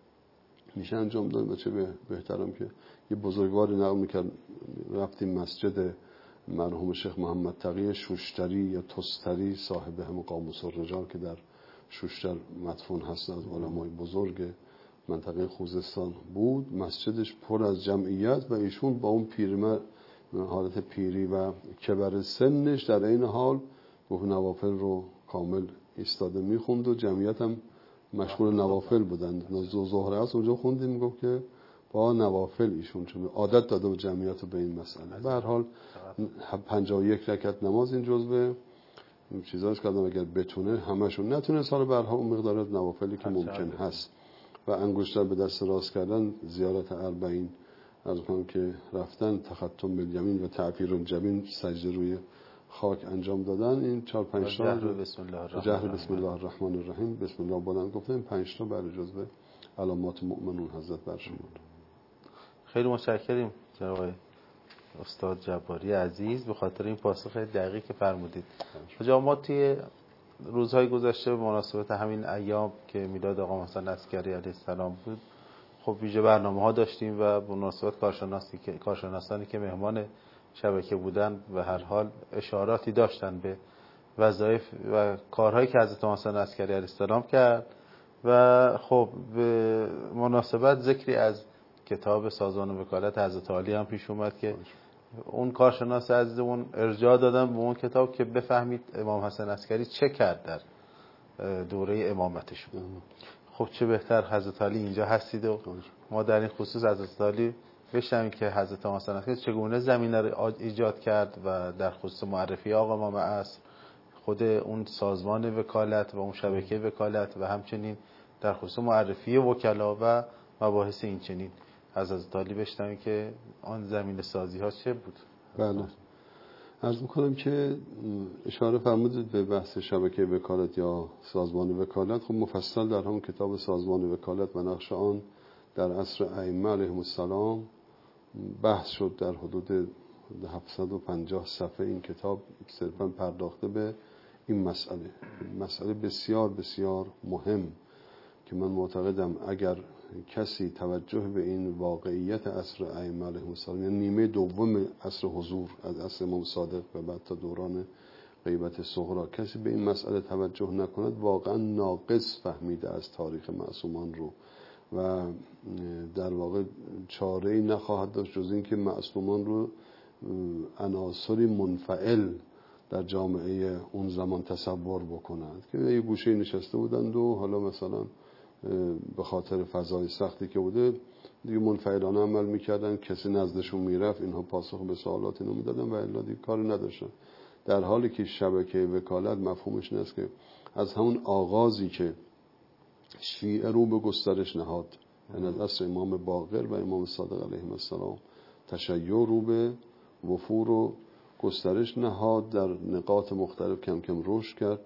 میشه انجام داد. و چه بهترم که یه بزرگواری نقل میکرد، رفتیم مسجد مرحوم شیخ محمد تقی شوشتری یا تستری، صاحب هم قاموس الرجال که در شوشتر مدفون هست، از علمای بزرگ منطقه خوزستان بود. مسجدش پر از جمعیت و ایشون با اون پیرمرد حالت پیری و کبر سنش در این حال گفت نوافل رو کامل ایستاده میخوند و جمعیت هم مشغول نوافل بودند. ظهر است اونجا خوندیم، گفت که با نوافل ایشون چون عادت داده و جمعیت رو به این مسئله. به هر حال 51 رکعت نماز این جزء چیزاست که آدم اگر بتونه همشون، نتونه سال به هر حال اون مقدار از نوافلی که ممکن هست. و انگشتر به دست راست کردن، زیارت 40 از اون که رفتن، تختم بالیمین و تعفیر الجبین، سجده روی خاک انجام دادن، این 4-5 تا جهر بسم الله الرحمن الرحیم، بسم الله بلند گفتن، 5 تا برای جزء علامات مؤمنون حضرت برشمرد. خیلی متشکریم جناب استاد جباری عزیز به خاطر این پاسخ دقیقی که فرمودید. حاجی ما توی روزهای گذشته به مناسبت همین ایام که میلاد آقا محسن عسکری علیه السلام بود، خب ویژه برنامه‌ها داشتیم و به مناسبت کارشناسانی که مهمان شبکه بودن و هر حال اشاراتی داشتن به وظایف و کارهایی که حضرت محسن عسکری علیه السلام کرد. و خب به مناسبت ذکری از کتاب سازمان وکالت حضرت عالی هم پیش اومد که اون کارشناس عزیزمون ارجاع دادن به اون کتاب که بفهمید امام حسن عسکری چه کرد در دوره امامتشون. خب چه بهتر حضرت علی اینجا هستید و ما در این خصوص حضرت علی بشنویم که حضرت امام صادق چگونه زمینه رو ایجاد کرد و در خصوص معرفی آقا امام عصر، خود اون سازمان وکالت و اون شبکه وکالت و همچنین در خصوص معرفی وکلا و مباحث این چنین از حضرت علی بشنویم که آن زمینه سازی ها چه بود. بله، عرض میکنم که اشاره فرمودید به بحث شبکه وکالت یا سازمان وکالت. خب مفصل در همون کتاب سازمان وکالت و نقش آن در عصر ائمه علیهم السلام بحث شد. در حدود 750 صفحه این کتاب صرفا پرداخته به این مسئله بسیار بسیار مهم که من معتقدم اگر کسی توجه به این واقعیت عصر ائمه علیهم السلام، یعنی نیمه دوم عصر حضور از عصر امام صادق و بعد تا دوران غیبت صغرا، کسی به این مسئله توجه نکند واقعا ناقص فهمیده از تاریخ معصومان رو و در واقع چاره‌ای نخواهد داشت جز این که معصومان رو عناصری منفعل در جامعه اون زمان تصور بکنند که یه گوشه نشسته بودند و حالا مثلا به خاطر فضای سختی که بوده دیگه منفعلانه عمل میکردن، کسی نزدشون میرفت اینها پاسخ به سوالات اینو میدادن و الا دیگه کار نداشتن. در حالی که شبکه وکالت مفهومش این است که از همون آغازی که شیعه رو به گسترش نهاد، یعنی از عصر امام باقر و امام صادق علیهم السلام تشیع رو به وفور و گسترش نهاد، در نقاط مختلف کم کم رشد کرد.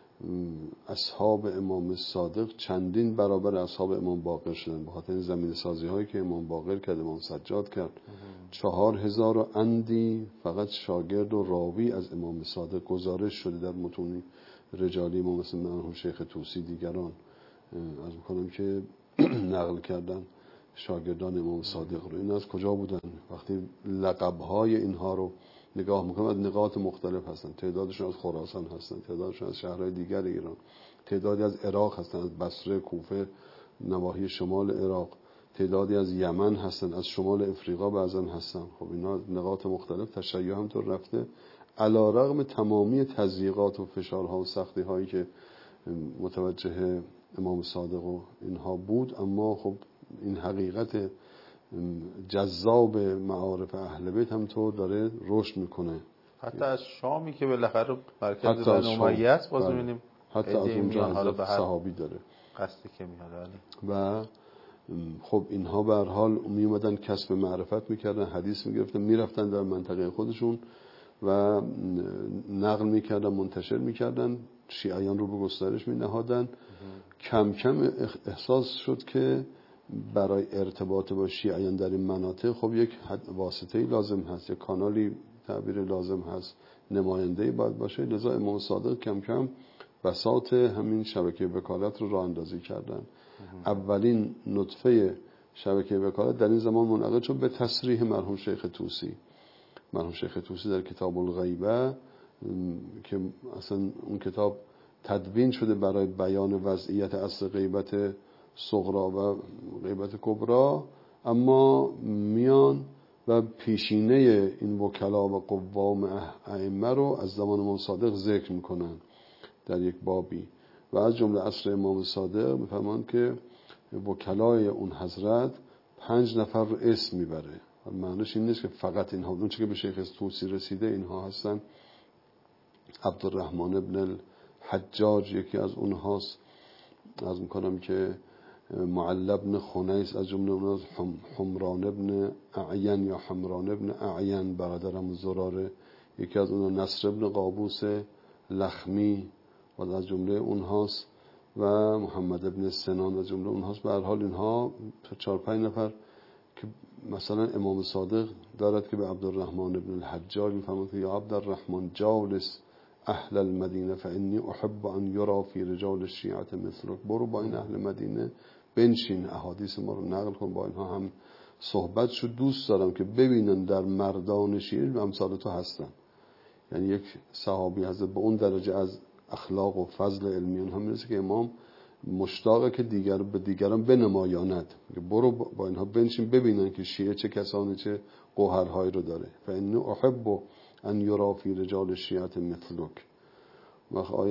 اصحاب امام صادق چندین برابر اصحاب امام باقر شدن به خاطر زمین سازی هایی که امام باقر کرد، امام سجاد کرد. 4000 و اندی فقط شاگرد و راوی از امام صادق گزارش شده در متون رجالی ما، مثل مرحوم شیخ طوسی دیگران از میکنم که نقل کردن شاگردان امام صادق رو. این از کجا بودن؟ وقتی لقب‌های اینها رو نگاه میکنم از نقاط مختلف هستن، تعدادشون از خراسان هستن، تعدادشون از شهرهای دیگر ایران، تعدادی از عراق هستن، از بصره، کوفه، نواحی شمال عراق، تعدادی از یمن هستن، از شمال افریقا بعضن هستن. خب اینا نقاط مختلف تشیع همطور رفته علی رغم تمامی تضییقات و فشارها و سختی هایی که متوجه امام صادق و اینها بود، اما خب این حقیقت جذاب معارف اهل بیت هم طور داره رشد میکنه. حتی از شامی که بالاخره مرکز بنی امیه است باز می‌بینیم حتی از اونجا حضرت صحابی داره قصدی که میاد. و خب اینها به هر حال میومدن کسب معرفت میکردن، حدیث میگرفتن، میرفتن در منطقه خودشون و نقل میکردن، منتشر میکردن، شیعیان رو به گسترش مینهادن. کم کم احساس شد که برای ارتباط با شیعیان در این مناطق خب یک واسطه‌ای لازم هست، یک کانالی تعبیر لازم هست، نماینده‌ای باید باشه. لذا امام صادق کم کم بساط همین شبکه وکالت رو راه اندازی کردن. اولین نطفه شبکه وکالت در این زمان منعقد شد به تصریح مرحوم شیخ طوسی. مرحوم شیخ طوسی در کتاب الغیبه که اصلا اون کتاب تدوین شده برای بیان وضعیت اصل غیبت صغرا و غیبت کبرا، اما میان و پیشینه این وکلا و قوام ائمه رو از زمان امام صادق ذکر میکنن در یک بابی و از جمله عصر امام صادق میفهمن که وکلای اون حضرت 5 نفر رو اسم میبره. معنیش این نیست که فقط اینها، اون چه که به شیخ طوسی رسیده اینها هستن. عبدالرحمن ابن الحجاج یکی از اونهاست، از میکنم که معل ابن خنیس از جمله اوناست، حمران ابن اعین یا حمران ابن اعین برادرم زراره یکی از اونها، نصر ابن قابوس لخمی و از جمله اونهاست و محمد ابن سنان از جمله اونهاست. به هر حال اینها 4-5 نفر که مثلا امام صادق دارد که به عبدالرحمن ابن الحجاج میفهمد که یا عبدالرحمن جالس اهل المدینه فانی احب ان یرا فی رجال الشیعه مثلک، برو با این اهل مدینه بنشین، احادیث ما رو نقل کن، با اینها هم صحبت شد، دوست دارم که ببینن در مردان شیعه امثال تو هستن. یعنی یک صحابی حضرت به اون درجه از اخلاق و فضل علمیان هم میرسه که امام مشتاقه که به دیگران بنمایاند، برو با اینها بنشین ببینن که شیعه چه کسانی چه گوهرهایی رو داره. فانی احب ان یرا فی رجال الشیعه مثلک. آیا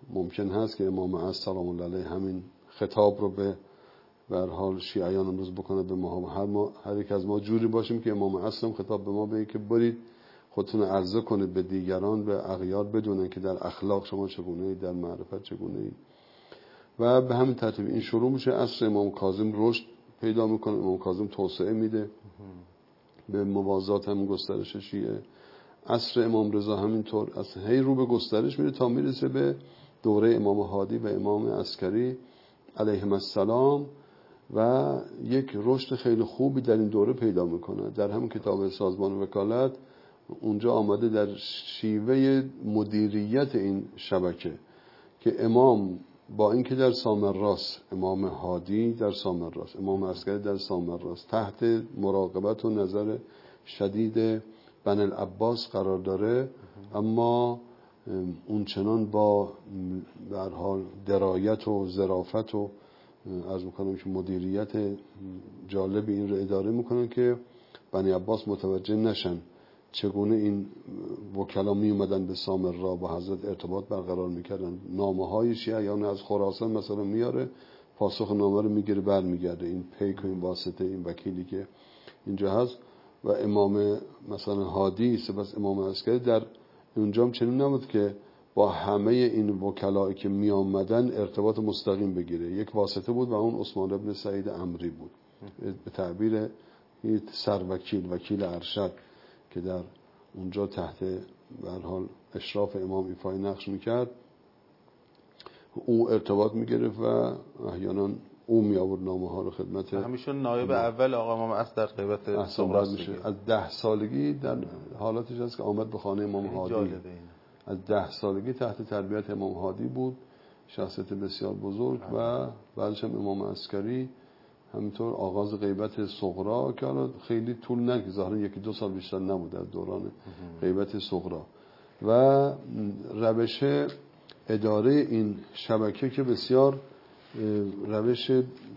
ممکن هست که امام عصر سلام الله علیه همین خطاب رو به هر حال شیعیان امروز بکنه به ما، هر یک از ما جوری باشیم که امام عصر هم خطاب به ما بگه که برید خودتون عرضه کنید به دیگران، به اغیار، بدونن که در اخلاق شما چگونه اید، در معرفت چگونه اید. و به همین ترتیب این شروع میشه. عصر امام کاظم رشد پیدا میکنه، امام کاظم توسعه میده به موازات هم گسترش شیعه. عصر امام رضا همینطور از هی رو به گسترش میره تا میرسه به دوره امام هادی و امام عسکری علیهم السلام و یک رشد خیلی خوبی در این دوره پیدا میکنه. در همین کتاب سازمان وکالت اونجا آمده در شیوه مدیریت این شبکه که امام با اینکه در سامراست، امام هادی در سامراست، امام عسکری در سامراست، تحت مراقبت و نظر شدید بنی العباس قرار داره، اما اون چنان با به هر حال درایت و ظرافت و عرض میکنم که مدیریت جالب این رو اداره میکنن که بنی عباس متوجه نشن چگونه این وکلا می اومدن به سامرا با حضرت ارتباط برقرار میکردن. نامه های شیعیان از خراسان مثلا میاره، پاسخ نامه رو میگیره برمیگرده، این پیک و این واسطه، این وکیلی که اینجا هست. و امام مثلا هادی سپس امام عسکری در اونجا هم چنین نبود که با همه این وکلایی که می آمدن ارتباط مستقیم بگیره، یک واسطه بود و اون عثمان ابن سعید عمری بود، به تعبیر سروکیل، وکیل ارشد که در اونجا تحت به هر حال اشراف امام ایفای نقش میکرد. او ارتباط میگرفت و احیانا او می آورد نامه ها رو خدمت همیشون نایب اول آقا امام عصر در غیبت صغرا میشه. از 10 سالگی در حالاتش هست که آمد به خانه امام هادی. از 10 سالگی تحت تربیت امام هادی بود، شخصیت بسیار بزرگ. و بعدش هم امام عسکری همینطور آغاز غیبت صغرا که حالا خیلی طول نکشید، ظاهرا 1-2 سال بیشتر نبود در دوران غیبت صغرا. و روش اداره این شبکه که بسیار روش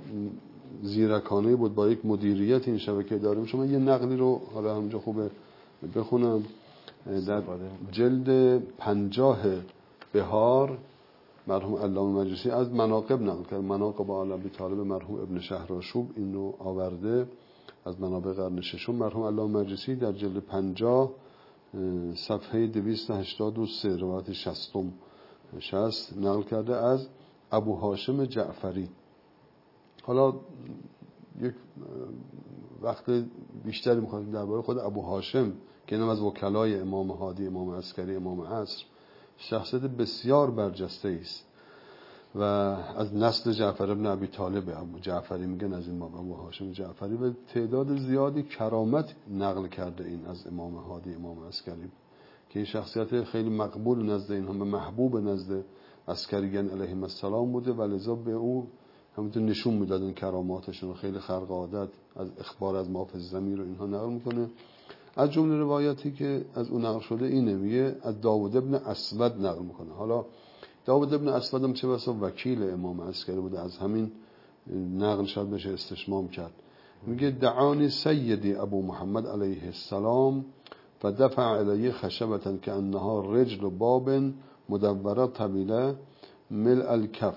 زیرکانه بود، با یک مدیریت این شبکه اداره میشه. من یه نقلی رو حالا همینجا خوبه بخونم. در جلد 50 بهار مرحوم علامه مجلسی از مناقب نقل کرد، مناقب آل ابی طالب مرحوم ابن شهرآشوب این رو آورده از منابع قرن ششم. مرحوم علامه مجلسی در جلد 50 صفحه 283 روایت 60 نقل کرده از ابو هاشم جعفری. حالا یک وقت بیشتری می‌خوایم درباره خود ابو هاشم که اینم از وکلای امام هادی، امام عسکری، امام عصر، شخصیت بسیار برجسته است و از نسل جعفر ابن ابی طالب ابو جعفری میگن از امام ابو هاشم جعفری، و تعداد زیادی کرامت نقل کرده این از امام هادی، امام عسکری، که این شخصیت خیلی مقبول نزد اینها و محبوب نزد عسکریان علیهم السلام بوده و لذا به او همونطور نشون میدادن کراماتشون رو. خیلی خرق عادت از اخبار از ما فی الضمیر رو اینها نقل میکنه. از جمله روایاتی که از اون نقل شده اینه، میگه از داوود ابن اسود نقل میکنه. حالا داوود ابن اسود هم چه بسا وکیل امام عسکری بوده، از همین نقل شاید بشه استشمام کرد. میگه دعانی سیدی ابو محمد علیه السلام فدفع علیه خشبة کانها رجل باب مدوره طویله ملء الکف.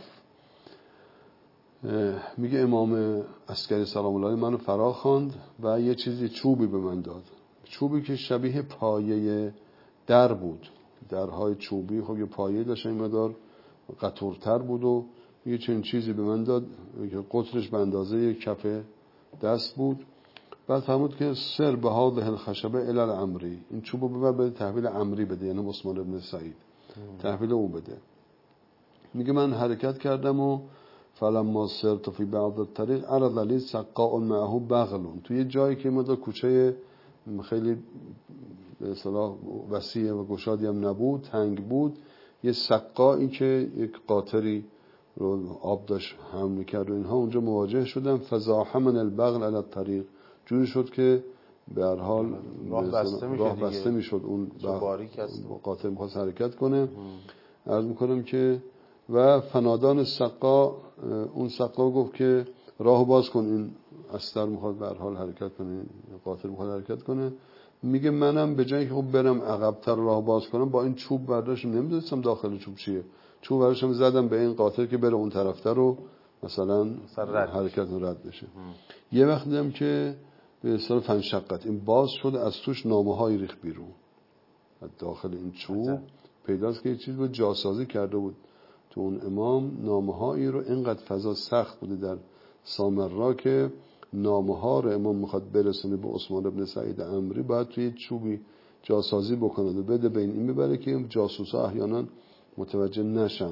میگه امام عسکری سلام الله علیه منو فرا خواند و یه چیزی چوبی به من داد، چوبی که شبیه پایه در بود. درهای چوبی خب یه پایه داشت، این مقدار قطورتر بود و یه چنین چیزی به من داد که قطرش به اندازه کف دست بود. بعد فرمود که سر به هذه الخشبه الی العمری، این چوبو ببر بده تحویل عمری بده، یعنی عثمان ابن سعید تحویل او بده. میگه من حرکت کردم و فلما سرت فی بعض الطریق عرض لی سقاء معه بغل، توی جایی که ما کوچه خیلی به اصطلاح وسیع و گشادی هم نبود، تنگ بود، یه سقایی که یک قاطری رو آب داشت حمل می‌کرد و اینها اونجا مواجه شدم. فزاحمن البغل علی الطریق، جوری شد که به هر حال راه بسته میشد، اون قاطر می‌خواست حرکت کنه. عرض می‌کنم که و فنادان سقا، اون سقا گفت که راهو باز کن، این استر میخواد به هر حال حرکت کنه، قاطر میخواد حرکت کنه. میگه منم به جایی که خب برم عقب‌تر راه باز کنم با این چوب برداشتم، نمیدونستم داخل چوب چیه، چوب براشم زدم به این قاتل که بره اون طرفتر رو مثلا حرکت رد بشه. یه وقت دیدم که به اصطلاح فنشقت این باز شد، از توش نامه‌های ریخت بیرون. داخل این چوب پیداست که یه چیز رو جاسازی کرده بود تو اون امام. نامه‌هایی رو اینقدر فضا سخت بوده در سامرا که نامه‌ها رو امام میخواد برسونه به عثمان بن سعید عمری، باید توی چوبی جاسازی بکنه و بده بین این ببره که جاسوسا احیانا متوجه نشن.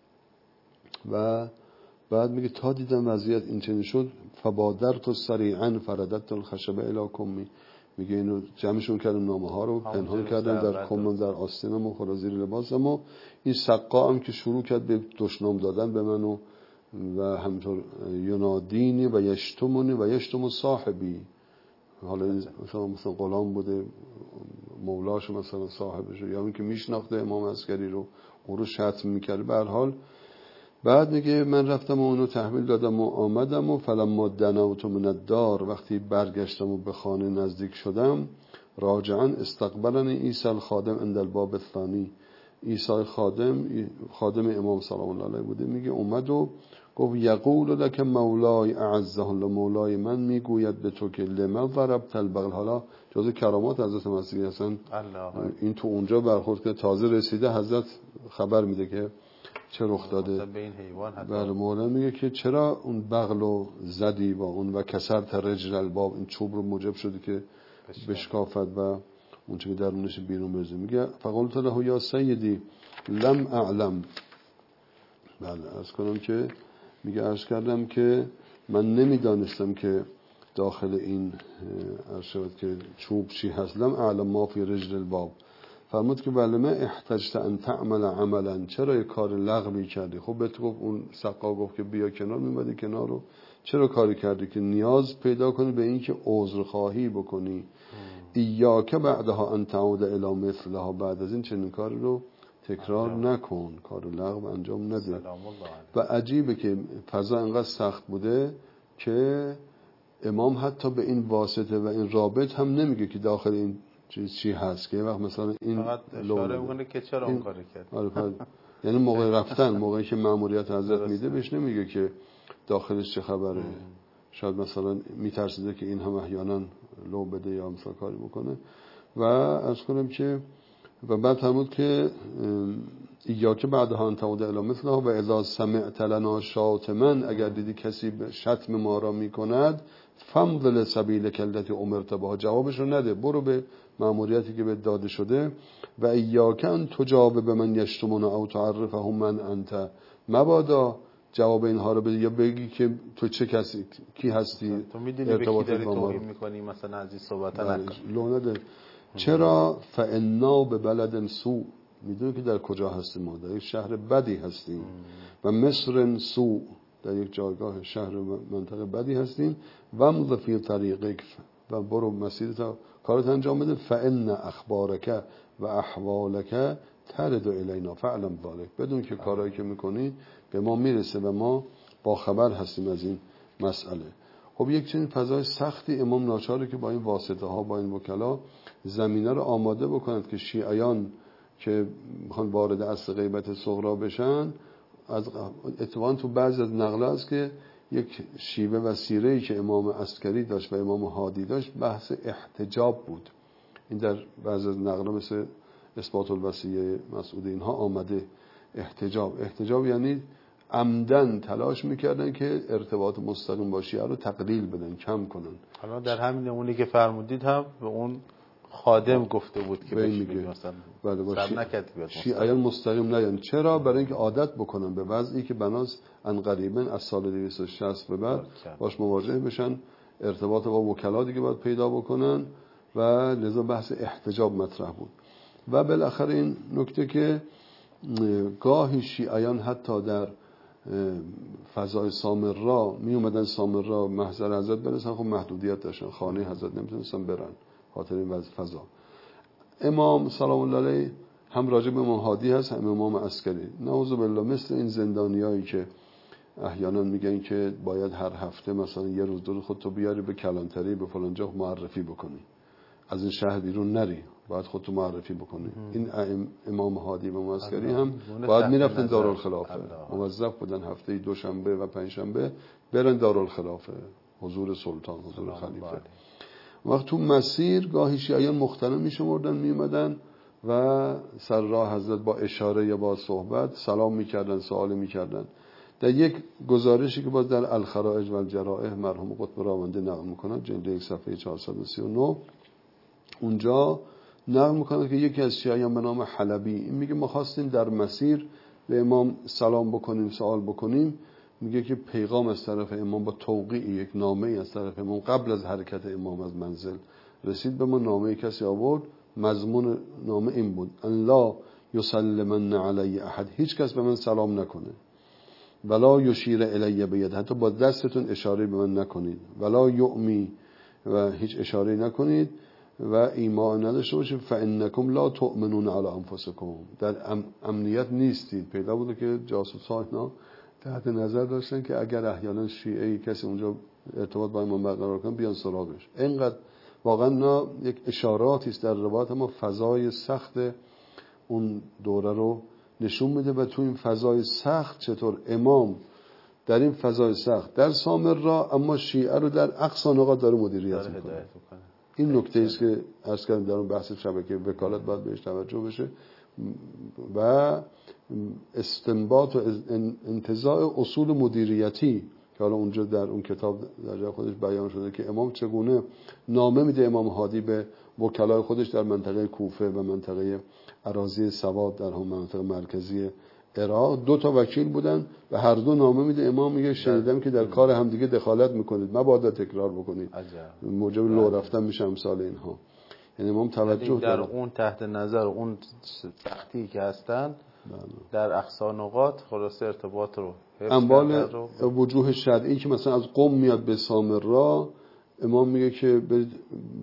و بعد میگه تا دیدم وضعیت این چنین شد فبادرت سریعا فرددت الخشبه الی کمی، میگه اینو جمعشون کردم نامه ها رو پنهان کردم در کمم، در آستینم و خورا زیر لباسم. و این سقا هم که شروع کرد به دشنام دادن به من و همینطور ینادینی و یشتمونی و یشتم صاحبی، حالا مثلا غلام بوده مولاش مثلا صاحبش، یا اون که میشناخته امام عسکری رو اون رو شتم میکرد. به هر حال بعد میگه من رفتم و اونو تحویل دادم و آمدم و فلما دنوت من الدار، وقتی برگشتم و به خانه نزدیک شدم، راجعا استقبلنی عیسی الخادم عند الباب الثانی، عیسی خادم امام سلام الله علیه بوده، میگه اومد و گفت یقول لک مولای اعزه الله، مولای من میگوید به تو که لما ضربت البغل. حالا جزء کرامات حضرت مسیح هستن، این تو اونجا برخورد که تازه رسیده حضرت خبر میده که چه رخ داده. بله، مولا میگه که چرا اون بغلو زدی با اون و کسرت رجل الباب، این چوب رو موجب شده که بشکافد و اون چه که درونش بیرون بزنه. میگه فقلت له یا سیدی لم اعلم، بله عرض کنم که میگه عرض کردم که من نمیدانستم که داخل این عرض شد که چوب چی هست. لم اعلم ما فی رجل الباب. فرمود که بله ما احتجت ان تعمل عملا، چرا یه کار لغوی کردی؟ خب بهت گفت اون سقا گفت که بیا کنار، میمدی کنار رو چرا کاری کردی که نیاز پیدا کنی به این که عذر خواهی بکنی. ایاک بعدها ان تعود الی مثلها، بعد از این چنین کاری رو تکرار نکن، کار لغو انجام نده. و عجیبه که فضا انقدر سخت بوده که امام حتی به این واسطه و این رابط هم نمیگه که داخل این چی هست، که وقت مثلا این فقط اشاره میکنه که چرا اون کاری کرد. آره یعنی موقع رفتن، موقعی که مأموریت حضرت میده بهش نمیگه که داخلش چه خبره. شاید مثلا میترسیده که این هم احیانا لو بده یا مثلا کاری بکنه. و از کنم که و بعد فرمود که ایاک بعدها ان تعود الی مثلها و اذا سمعت لنا شاتما، اگر دیدی کسی شتم ما را میکند فمضل سبیلک التی امرت بها، جوابش رو نده، برو به مأموریتی که به داده شده. و ایاک ان تجاوب به من یشتمون او تعرفهم من انت، مبادا جواب اینها رو بدی یا بگی که تو چه کسی کی هستی، تو میدونی به کی داری توهین میکنی، مثلا از این صحبت نکن. لو نده. چرا؟ فانا به بلد سوء، میدونی که در کجا هستیم ما، در یک شهر بدی هستیم. و مصر سوء، در یک جایگاه شهر منطقه بدی هستیم. و امض فی طریقک، و برو مسیر تا کارت انجام بده. فان اخبارک و احوالک ترد الینا فعلم ذلک، بدون که کارهایی که میکنی به ما میرسه و ما با خبر هستیم از این مسئله. خب یک چنین فضای سختی امام ناچاره که با این واسطه ها، با این وکلا زمینه رو آماده بکنند که شیعیان که میخوان وارد اصل غیبت صغرا بشن، از اتفاقا تو بعضی از نقل است که یک شیوه و سیره‌ای که امام عسکری داشت و امام هادی داشت بحث احتجاب بود. این در بعضی از نقل مثل اثبات الوصیه مسعود اینها آمده. احتجاب یعنی عمدن تلاش میکردن که ارتباط مستقیم با شیعه رو تقلیل بدن، کم کنن. حالا در همین نمونه که فرمودید هم به اون خادم گفته بود که بهش میگه مثلا بله شیعیان مستقیم نیان. چرا؟ برای اینکه عادت بکنن به وضعی که بناس ان قریبا از سال 260 به بعد باش مواجه بشن، ارتباط با وکلا دیگه باید پیدا بکنن و لذا بحث احتجاب مطرح بود. و بالاخره این نکته که گاهی شیعیان حتی در فضای سامرا می اومدن، سامرا محضر حضرت برسن، خب محدودیت داشتن، خانه حضرت نمیتونستن برن خاطر این وضع فضا. امام سلام الله علیه هم راجع به امام هادی هست، هم امام عسکری. نعوذ بالله مثل این زندانیایی که احیانا میگن که باید هر هفته مثلا یه روز دو خودتو بیاری به کلانتری به فلان جا معرفی بکنی. از این شهر بیرون نری، باید خودتو معرفی بکنی. این امام هادی و معسکری هم باید میرفتن دارالخلافه، موظف بودن هفته دوشنبه و پنجشنبه برن دارالخلافه، حضور سلطان، حضور خلیفه. وقت تو مسیر گاهی شیعیان مختلف میشمردن، میومدن و سر راه حضرت با اشاره یا با صحبت سلام میکردن، سوال میکردن. در یک گزارشی که باز در الخرائج و الجرائح مرحوم قطب راونده نقل میکنن، جلد 1 صفحه 439، اونجا نقل میکنن که یکی از شیعیان به نام حلبی این میگه ما خواستیم در مسیر به امام سلام بکنیم، سوال بکنیم. میگه که پیغام از طرف امام با توقیع یک نامه از طرف امام قبل از حرکت امام از منزل رسید به ما. نامه کسی آورد، مضمون نامه این بود: ان لا یسلمن علی احد، هیچ کس به من سلام نکنه، ولا یشیر الی بید، حتی با دستتون اشاره به من نکنید، ولا یؤمی، و هیچ اشاره نکنید، و ایمان نداشته باشید، فانکم لا تؤمنون علی انفسکم، در امنیت نیستید. پیدا بوده که جاسوس‌ها اینا تحت نظر داشتن که اگر احیانا شیعه‌ای کسی اونجا ارتباط با امام برقرار کنه بیان سراغش. اینقدر واقعا نه یک اشاراتی است در روایت، اما فضای سخت اون دوره رو نشون میده. و تو این فضای سخت چطور امام در این فضای سخت در سامرا، اما شیعه رو در اقصی نقاط داره مدیریت میکنه. این نکته است که عرض کردم در اون بحث شبکه وکالت باید بهش توجه بشه و استنباط و انتزاع اصول مدیریتی که حالا اونجا در اون کتاب در جای خودش بیان شده که امام چگونه نامه میده، امام هادی به وکلای خودش در منطقه کوفه و منطقه اراضی سواد در هم منطقه مرکزی عراق 2 تا وکیل بودن و هر دو نامه میده. امام میگه شنیدم که در کار همدیگه دخالت میکنید، مبادا تکرار بکنید، موجب لو رفتن میشه امثال اینها. یعنی امام توجه در اون تحت نظر اون سختی که هستن در اقصی نقاط خلاصه ارتباط رو انبال وجوه شرعی که مثلا از قم میاد به سامرا، امام میگه که برید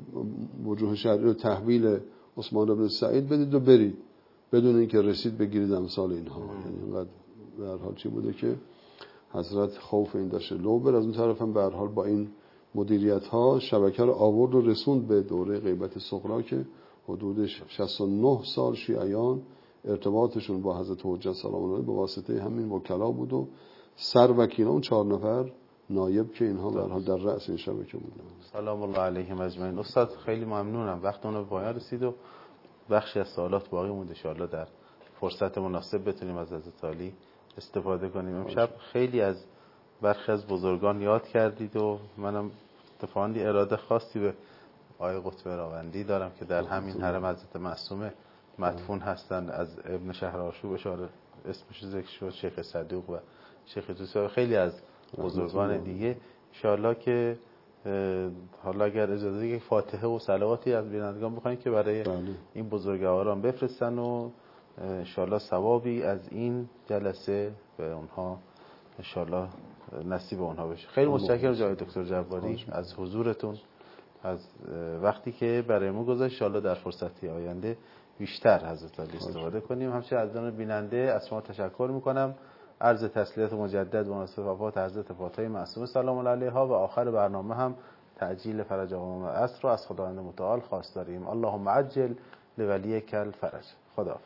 وجوه شرعی رو تحویل عثمان بن سعید بدید و برید، بدون اینکه رسید بگیرید امثال اینها. یعنی اینقدر به هر حال چی بوده که حضرت خوف این داشته لو بر. از اون طرف هم به هر حال با این مدیریت ها شبکه رو آورد و رسوند به دوره غیبت صغرا که حدود 69 سال شیعیان ارتباطشون با حضرت حجت سلام الله علیه به واسطه همین وکلا بود و سر وکیلا اون 4 نفر نایب که اینها به هر حال در رأس این شبکه بودن. سلام الله علیهم اجمعین. استاد خیلی ممنونم، وقتمون به پایان رسید و بخشی از سوالات باقی مونده، ان شاءالله در فرصت مناسب بتونیم از حضرت علی استفاده کنیم. امشب خیلی از برخی از بزرگان یاد کردید و منم اتفاقاً اراده خاصی به آقای قطب راوندی دارم که در همین حرم حضرت معصومه مدفون هستن. از ابن شهرآشوب اشاره اسمش ذکر شد، شیخ صدوق و شیخ توسی و خیلی از بزرگان دیگه. ان شاءالله که حالا اگر اجازه یک فاتحه و صلواتی از بینندگان بخوایم که برای این بزرگواران بفرستن و ان شاءالله ثوابی از این جلسه به اونها ان شاءالله نصیب اونها بشه. خیلی متشکرم جناب دکتر جباری از حضورتون، از وقتی که برای ما گذاشت. ان شاءالله در فرصتی آینده بیشتر حضرت علی استفاده کنیم. همچنین از دوستان بیننده از شما تشکر میکنم. عرض تسلیت مجدد مناسب وفات حضرت فاطمه معصومه سلام الله علیها و آخر برنامه هم تعجیل فرج امام العصر رو از خداوند متعال خواست داریم. اللهم عجل لولیک الفرج. خداحافظ.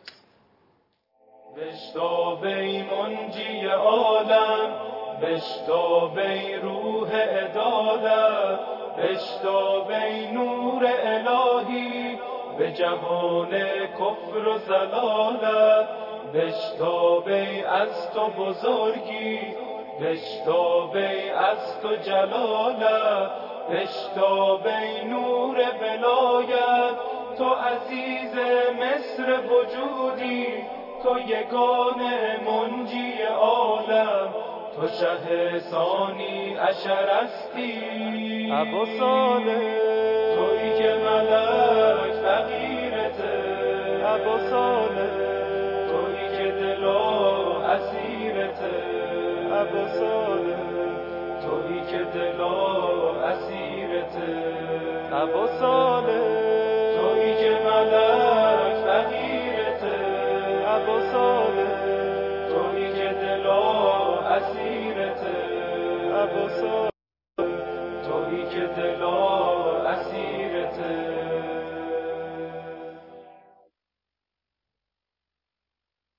بشتابی منجی عالم، بشتابی روح عدالت، بشتابی نور الهی به جهان کفر و ضلالت، بشتابی از تو بزرگی، بشتابی از تو جلالت، بشتابی نور ولایت، تو عزیز مصر وجودی، تو یگانه منجی عالم، تو شه ثانی عشر هستی ابو صالح، تویی که ملک فقیرته ابو صالح، تویی که دلا اسیرته ابو صالح، تویی که دلا اسیرته ابو صالح، تویی که ملک فقیرته ابو صالح، تویی که دلا اسیرته ابو صالح، تویی که دلا